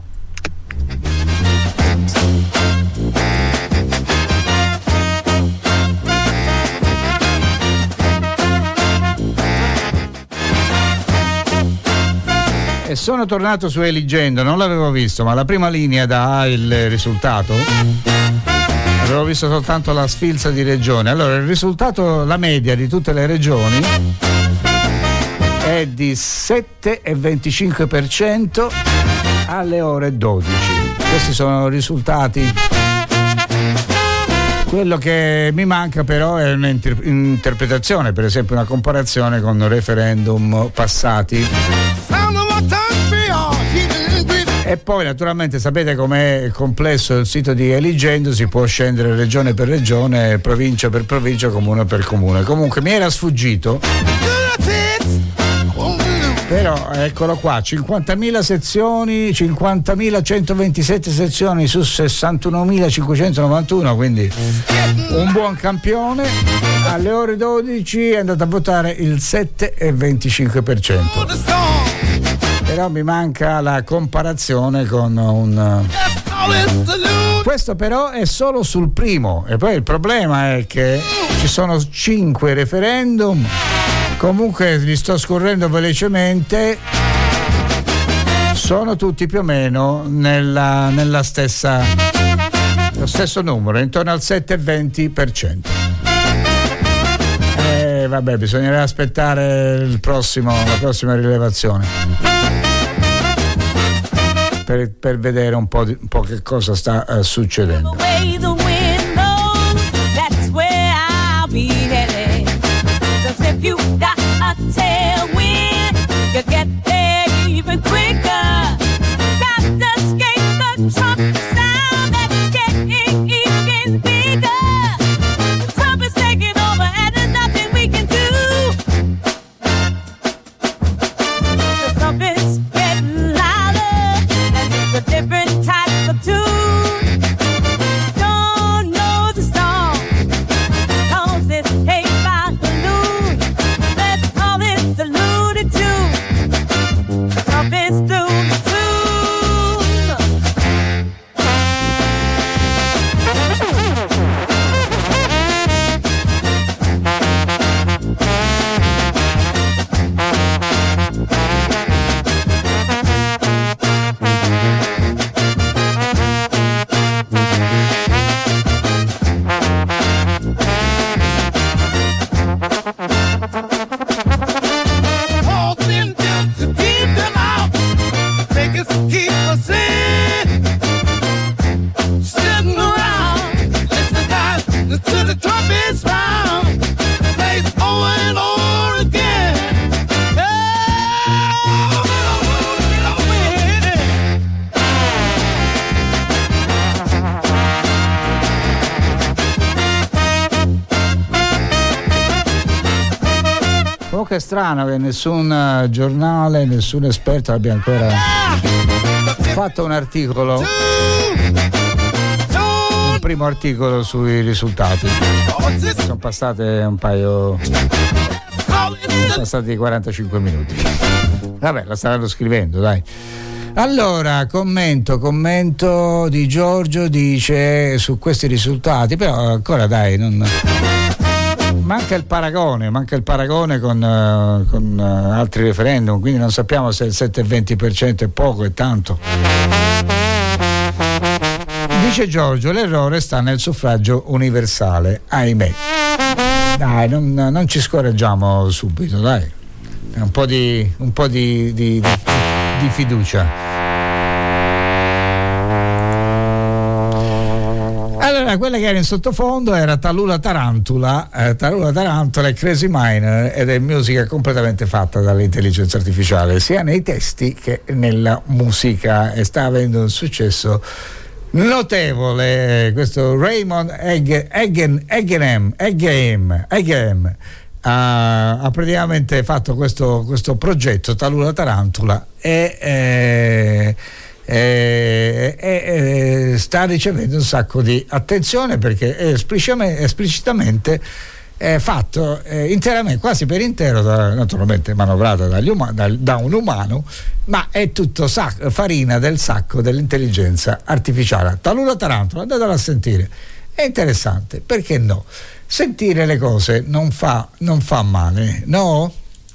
E sono tornato su Eligendo, non l'avevo visto, ma la prima linea dà il risultato. Avevo visto soltanto la sfilza di regioni. Allora il risultato, la media di tutte le regioni è di 7,25% alle ore 12. Questi sono i risultati. Quello che mi manca però è un'interpretazione, per esempio una comparazione con referendum passati. E poi naturalmente sapete com'è complesso il sito di Eligendo, si può scendere regione per regione, provincia per provincia, comune per comune. Comunque mi era sfuggito, però eccolo qua: 50.000 sezioni, 50.127 sezioni su 61.591, quindi un buon campione. Alle ore 12 è andato a votare il 7,25%. Però mi manca la comparazione con Questo però è solo sul primo, e poi il problema è che ci sono 5 referendum. Comunque li sto scorrendo velocemente, sono tutti più o meno nella stessa, lo stesso numero, intorno al 7-20%. Vabbè, bisognerà aspettare la prossima rilevazione per vedere un po' che cosa sta succedendo. Comunque è strano che nessun giornale, nessun esperto abbia ancora fatto un articolo, un primo articolo sui risultati. Sono passate passati 45 minuti. Vabbè, la staranno scrivendo, dai. Allora, commento di Giorgio, dice su questi risultati, però ancora dai, manca il paragone con altri referendum, quindi non sappiamo se il 7-20% è poco e tanto. Dice Giorgio, l'errore sta nel suffragio universale, ahimè. Dai, non ci scoraggiamo subito, dai. Un po' di fiducia. Allora, quella che era in sottofondo era Tallulah Tarantula e Crazy Miner, ed è musica completamente fatta dall'intelligenza artificiale, sia nei testi che nella musica, e sta avendo un successo notevole. Questo Raymond Eggenham ha praticamente fatto questo progetto Tallulah Tarantula e sta ricevendo un sacco di attenzione, perché è esplicitamente fatto interamente, quasi per intero, naturalmente manovrato da un umano, ma è tutto farina del sacco dell'intelligenza artificiale. Tallulah Tarantula, andatela a sentire, è interessante, perché no? Sentire le cose non fa male, no?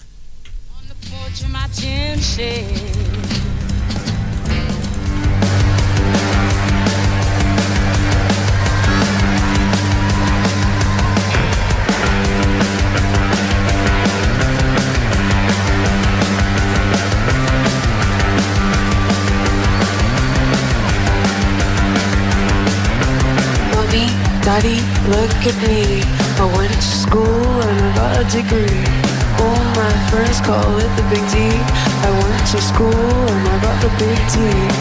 Daddy, look at me. I went to school and I got a degree. All my friends call it the big D. I went to school and I got the big D.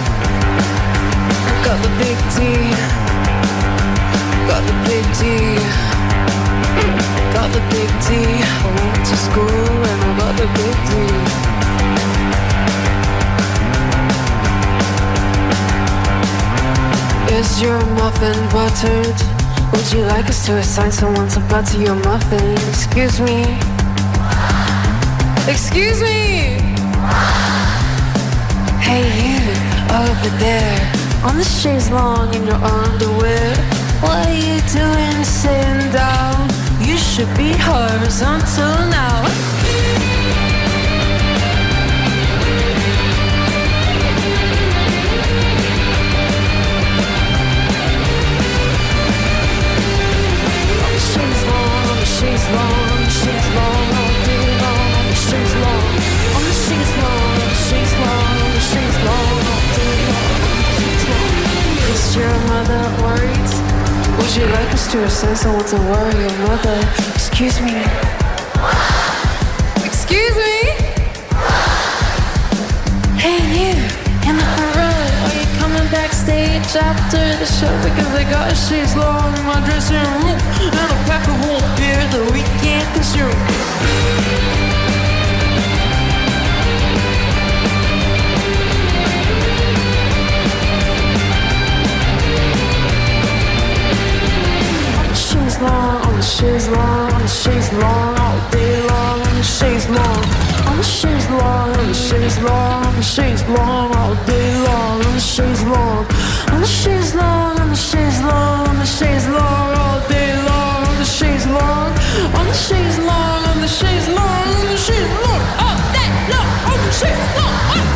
I got the big D. Got the big D. Got the big D. I went to school and I got the big D. Is your muffin buttered? Would you like us to assign someone to butter your muffin? Excuse me. Excuse me. Hey you, over there. on the chaise long in your underwear. What are you doing sitting down? You should be horizontal now. Chaise long, on the chaise long, all day long, on the chaise long, on the chaise long, on the chaise long, on the chaise long, all day long, on the chaise long. Is your mother worried? Would you like us to send someone to worry your mother? Excuse me. Excuse me? Hey you, in the parade, are you coming backstage after the show? Because I got a chaise long in my dressing room and a pack of whole beer that we can't consume. On the chaise long, on the chaise long, all day long, on the chaise long, on the chaise long, on the chaise long, on the chaise long, all day long, on the chaise long, on the chaise long, on the chaise long, on the chaise long, all day long, on the chaise long, on the chaise long, on the chaise long, on the chaise long, all day long, on the chaise long.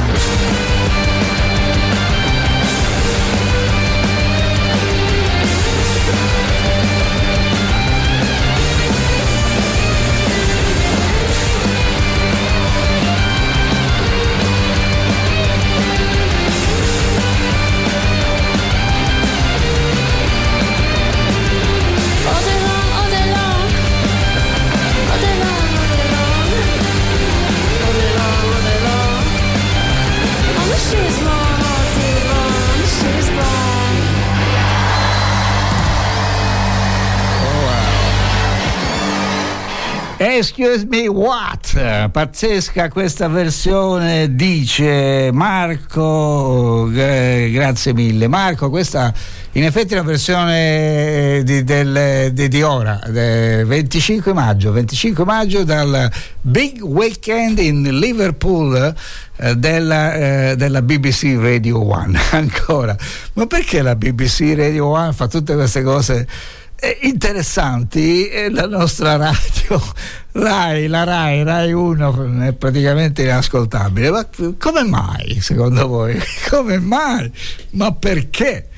Excuse me what? Pazzesca questa versione, dice Marco, grazie mille Marco. Questa in effetti è una versione di ora, 25 maggio dal Big Weekend in Liverpool della BBC Radio 1. Ancora, ma perché la BBC Radio 1 fa tutte queste cose interessanti? La nostra radio Rai 1 è praticamente inascoltabile. Ma come mai, secondo voi? Come mai? Ma perché?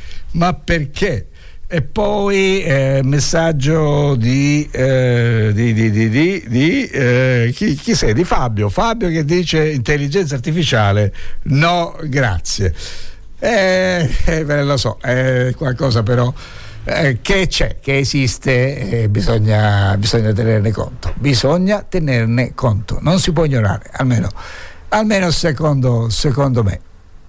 E poi messaggio di chi sei? Di Fabio che dice intelligenza artificiale no grazie. Lo so, qualcosa però che c'è, che esiste, bisogna tenerne conto, non si può ignorare, almeno secondo me.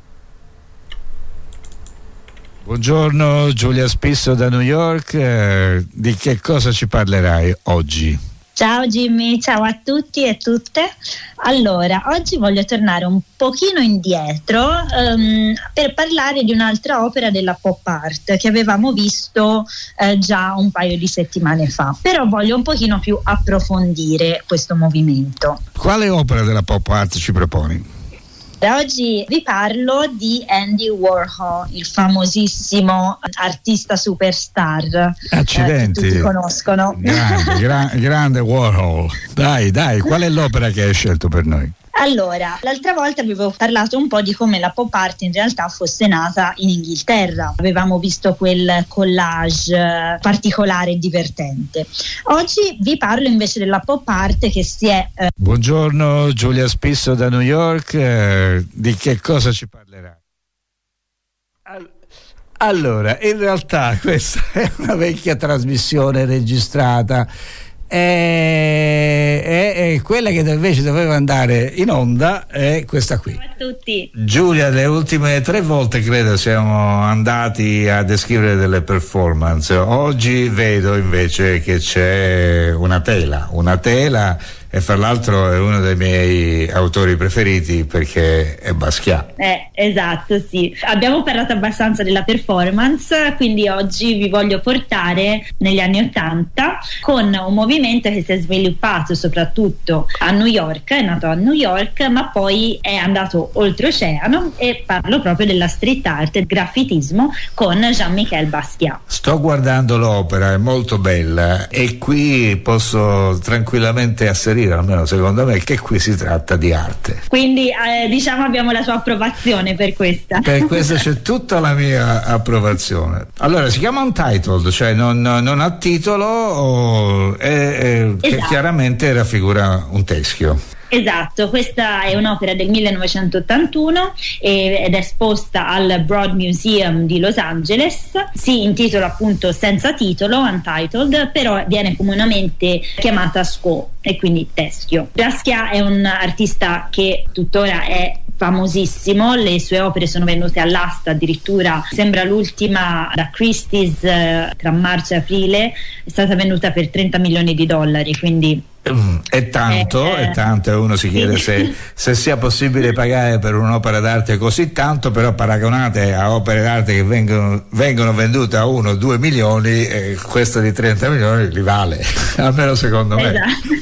Buongiorno, Giulia Spisso da New York, di che cosa ci parlerai oggi? Ciao Jimmy, ciao a tutti e tutte. Allora, oggi voglio tornare un pochino indietro per parlare di un'altra opera della pop art che avevamo visto già un paio di settimane fa, però voglio un pochino più approfondire questo movimento. Quale opera della pop art ci proponi? Oggi vi parlo di Andy Warhol, il famosissimo artista superstar. Accidenti, che tutti conoscono. Grande Warhol. Dai, qual è l'opera che hai scelto per noi? Allora, l'altra volta avevo parlato un po' di come la pop art in realtà fosse nata in Inghilterra. Avevamo visto quel collage particolare e divertente. Oggi vi parlo invece della pop art che si è... Buongiorno, Giulia Spisso da New York, di che cosa ci parlerà? Allora, in realtà questa è una vecchia trasmissione registrata. È quella che invece doveva andare in onda è questa qui. Ciao a tutti. Giulia, le ultime 3 volte credo siamo andati a descrivere delle performance. Oggi vedo invece che c'è una tela e fra l'altro è uno dei miei autori preferiti perché è Basquiat. Esatto, sì. Abbiamo parlato abbastanza della performance, quindi oggi vi voglio portare negli anni '80 con un movimento che si è sviluppato soprattutto a New York, è nato a New York, ma poi è andato oltreoceano, e parlo proprio della street art, il graffitismo con Jean-Michel Basquiat. Sto guardando l'opera, è molto bella, e qui posso tranquillamente asserire, almeno secondo me, che qui si tratta di arte. Quindi diciamo abbiamo la sua approvazione per questa. Per questo c'è tutta la mia approvazione. Allora, si chiama Untitled, cioè non ha titolo, che chiaramente raffigura un teschio. Esatto, questa è un'opera del 1981 ed è esposta al Broad Museum di Los Angeles. Si intitola appunto senza titolo, Untitled, però viene comunemente chiamata Squaw, e quindi teschio. Basquiat è un artista che tuttora è famosissimo, le sue opere sono vendute all'asta, addirittura sembra l'ultima da Christie's tra marzo e aprile è stata venduta per $30 milioni, quindi è tanto, e uno si chiede se sia possibile pagare per un'opera d'arte così tanto, però paragonate a opere d'arte che vengono vendute a 1-2 milioni, questa di 30 milioni li vale, almeno secondo me.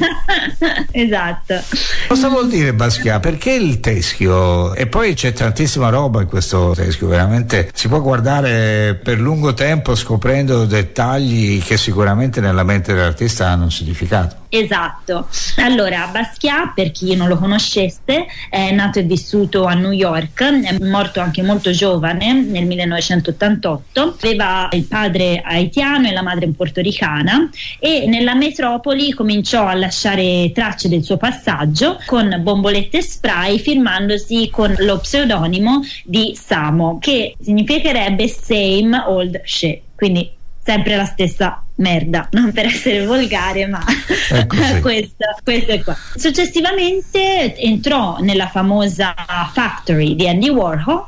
Esatto. Cosa vuol dire Basquiat? Perché il teschio? E poi c'è tantissima roba in questo teschio, veramente si può guardare per lungo tempo scoprendo dettagli che sicuramente nella mente dell'artista hanno un significato. Esatto. Allora, Basquiat, per chi non lo conoscesse, è nato e vissuto a New York, è morto anche molto giovane nel 1988, aveva il padre haitiano e la madre portoricana, e nella metropoli cominciò a lasciare tracce del suo passaggio con bombolette e spray, firmandosi con lo pseudonimo di Samo, che significherebbe same old shit, quindi sempre la stessa merda, non per essere volgare, ma questo è qua. Successivamente entrò nella famosa Factory di Andy Warhol,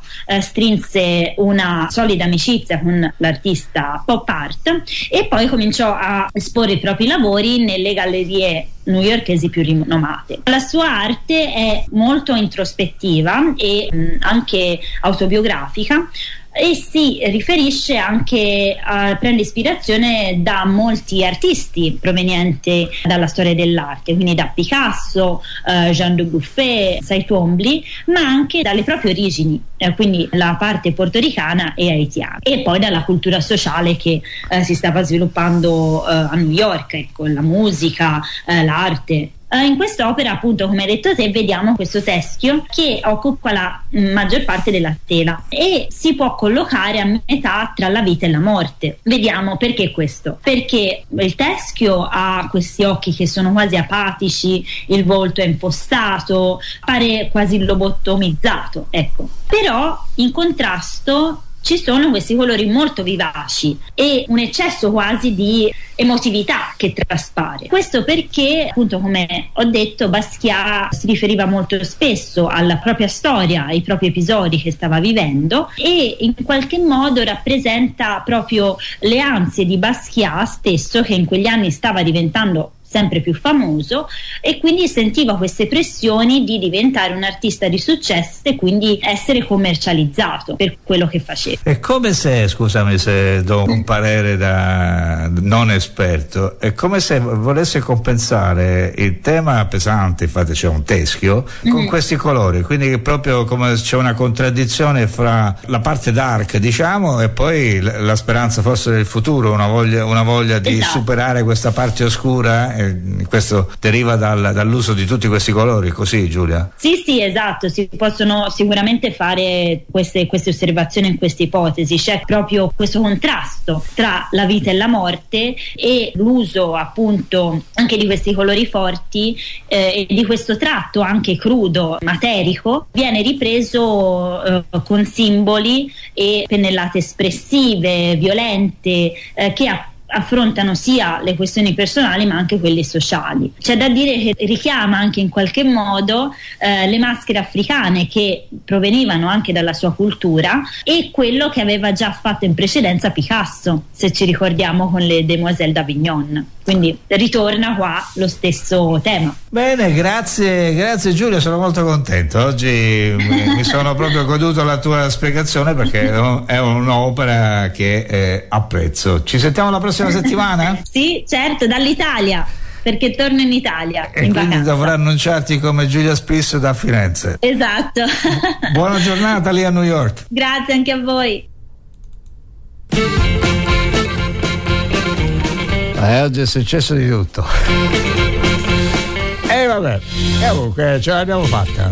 strinse una solida amicizia con l'artista pop art e poi cominciò a esporre i propri lavori nelle gallerie newyorkesi più rinomate. La sua arte è molto introspettiva e anche autobiografica, e si riferisce anche prende ispirazione da molti artisti provenienti dalla storia dell'arte, quindi da Picasso, Jean Dubuffet, Cy Twombly, ma anche dalle proprie origini, quindi la parte portoricana e haitiana, e poi dalla cultura sociale che si stava sviluppando a New York, ecco, la musica, l'arte. In quest'opera, appunto, come hai detto te, vediamo questo teschio che occupa la maggior parte della tela e si può collocare a metà tra la vita e la morte. Vediamo perché questo. Perché il teschio ha questi occhi che sono quasi apatici, il volto è infossato, pare quasi lobotomizzato, ecco. Però in contrasto ci sono questi colori molto vivaci e un eccesso quasi di emotività che traspare. Questo perché, appunto, come ho detto, Basquiat si riferiva molto spesso alla propria storia, ai propri episodi che stava vivendo, e in qualche modo rappresenta proprio le ansie di Basquiat stesso, che in quegli anni stava diventando sempre più famoso, e quindi sentiva queste pressioni di diventare un artista di successo e quindi essere commercializzato per quello che faceva. È come se, scusami se do un parere da non esperto, è come se volesse compensare il tema pesante, infatti c'è un teschio, con questi colori, quindi proprio come c'è una contraddizione fra la parte dark, diciamo, e poi la speranza forse del futuro, una voglia di superare questa parte oscura. Questo deriva dall'uso di tutti questi colori, così, Giulia? Sì, esatto, si possono sicuramente fare queste osservazioni in queste ipotesi. C'è proprio questo contrasto tra la vita e la morte, e l'uso appunto anche di questi colori forti e di questo tratto anche crudo, materico, viene ripreso con simboli e pennellate espressive, violente, che affrontano sia le questioni personali ma anche quelle sociali. C'è da dire che richiama anche in qualche modo le maschere africane che provenivano anche dalla sua cultura, e quello che aveva già fatto in precedenza Picasso, se ci ricordiamo, con le Demoiselles d'Avignon. quindi ritorna qua lo stesso tema. Bene, grazie Giulia, sono molto contento. Oggi mi sono proprio goduto la tua spiegazione, perché è un'opera che apprezzo. Ci sentiamo la prossima settimana? Sì, certo, dall'Italia, perché torno in Italia E in quindi vacanza. dovrà annunciarti come Giulia Spisso da Firenze. Esatto. Buona giornata lì a New York. Grazie anche a voi. Oggi è successo di tutto. E vabbè, comunque ce l'abbiamo fatta.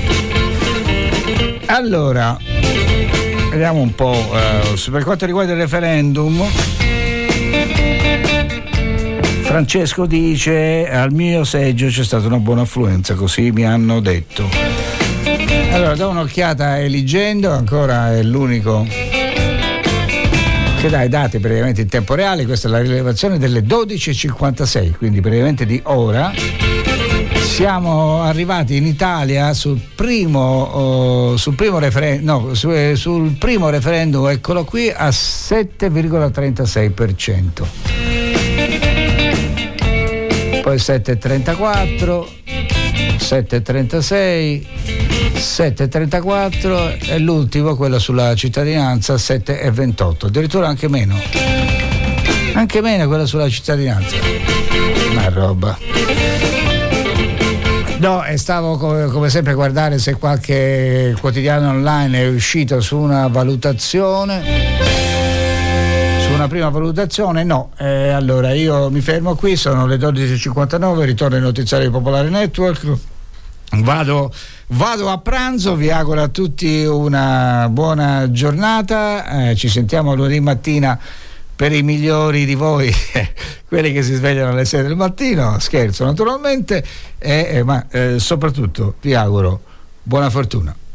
Allora, vediamo un po' per quanto riguarda il referendum. Francesco dice: al mio seggio c'è stata una buona affluenza, così mi hanno detto. Allora, do un'occhiata a Eligendo, ancora è l'unico che dà i dati praticamente in tempo reale. Questa è la rilevazione delle 12.56, quindi praticamente di ora. Siamo arrivati in Italia sul primo referendum, eccolo qui, a 7,36%. Poi 7,34, 7,36, 7,34 e l'ultimo, quello sulla cittadinanza, 7,28, addirittura anche meno quella sulla cittadinanza. Ma roba. No, e stavo come sempre a guardare se qualche quotidiano online è uscito su una valutazione, su una prima valutazione. No, allora io mi fermo qui, sono le 12.59, ritorno ai notiziari di Popolare Network. Vado a pranzo, vi auguro a tutti una buona giornata, ci sentiamo lunedì mattina per i migliori di voi, quelli che si svegliano alle 6 del mattino, scherzo naturalmente, ma soprattutto vi auguro buona fortuna.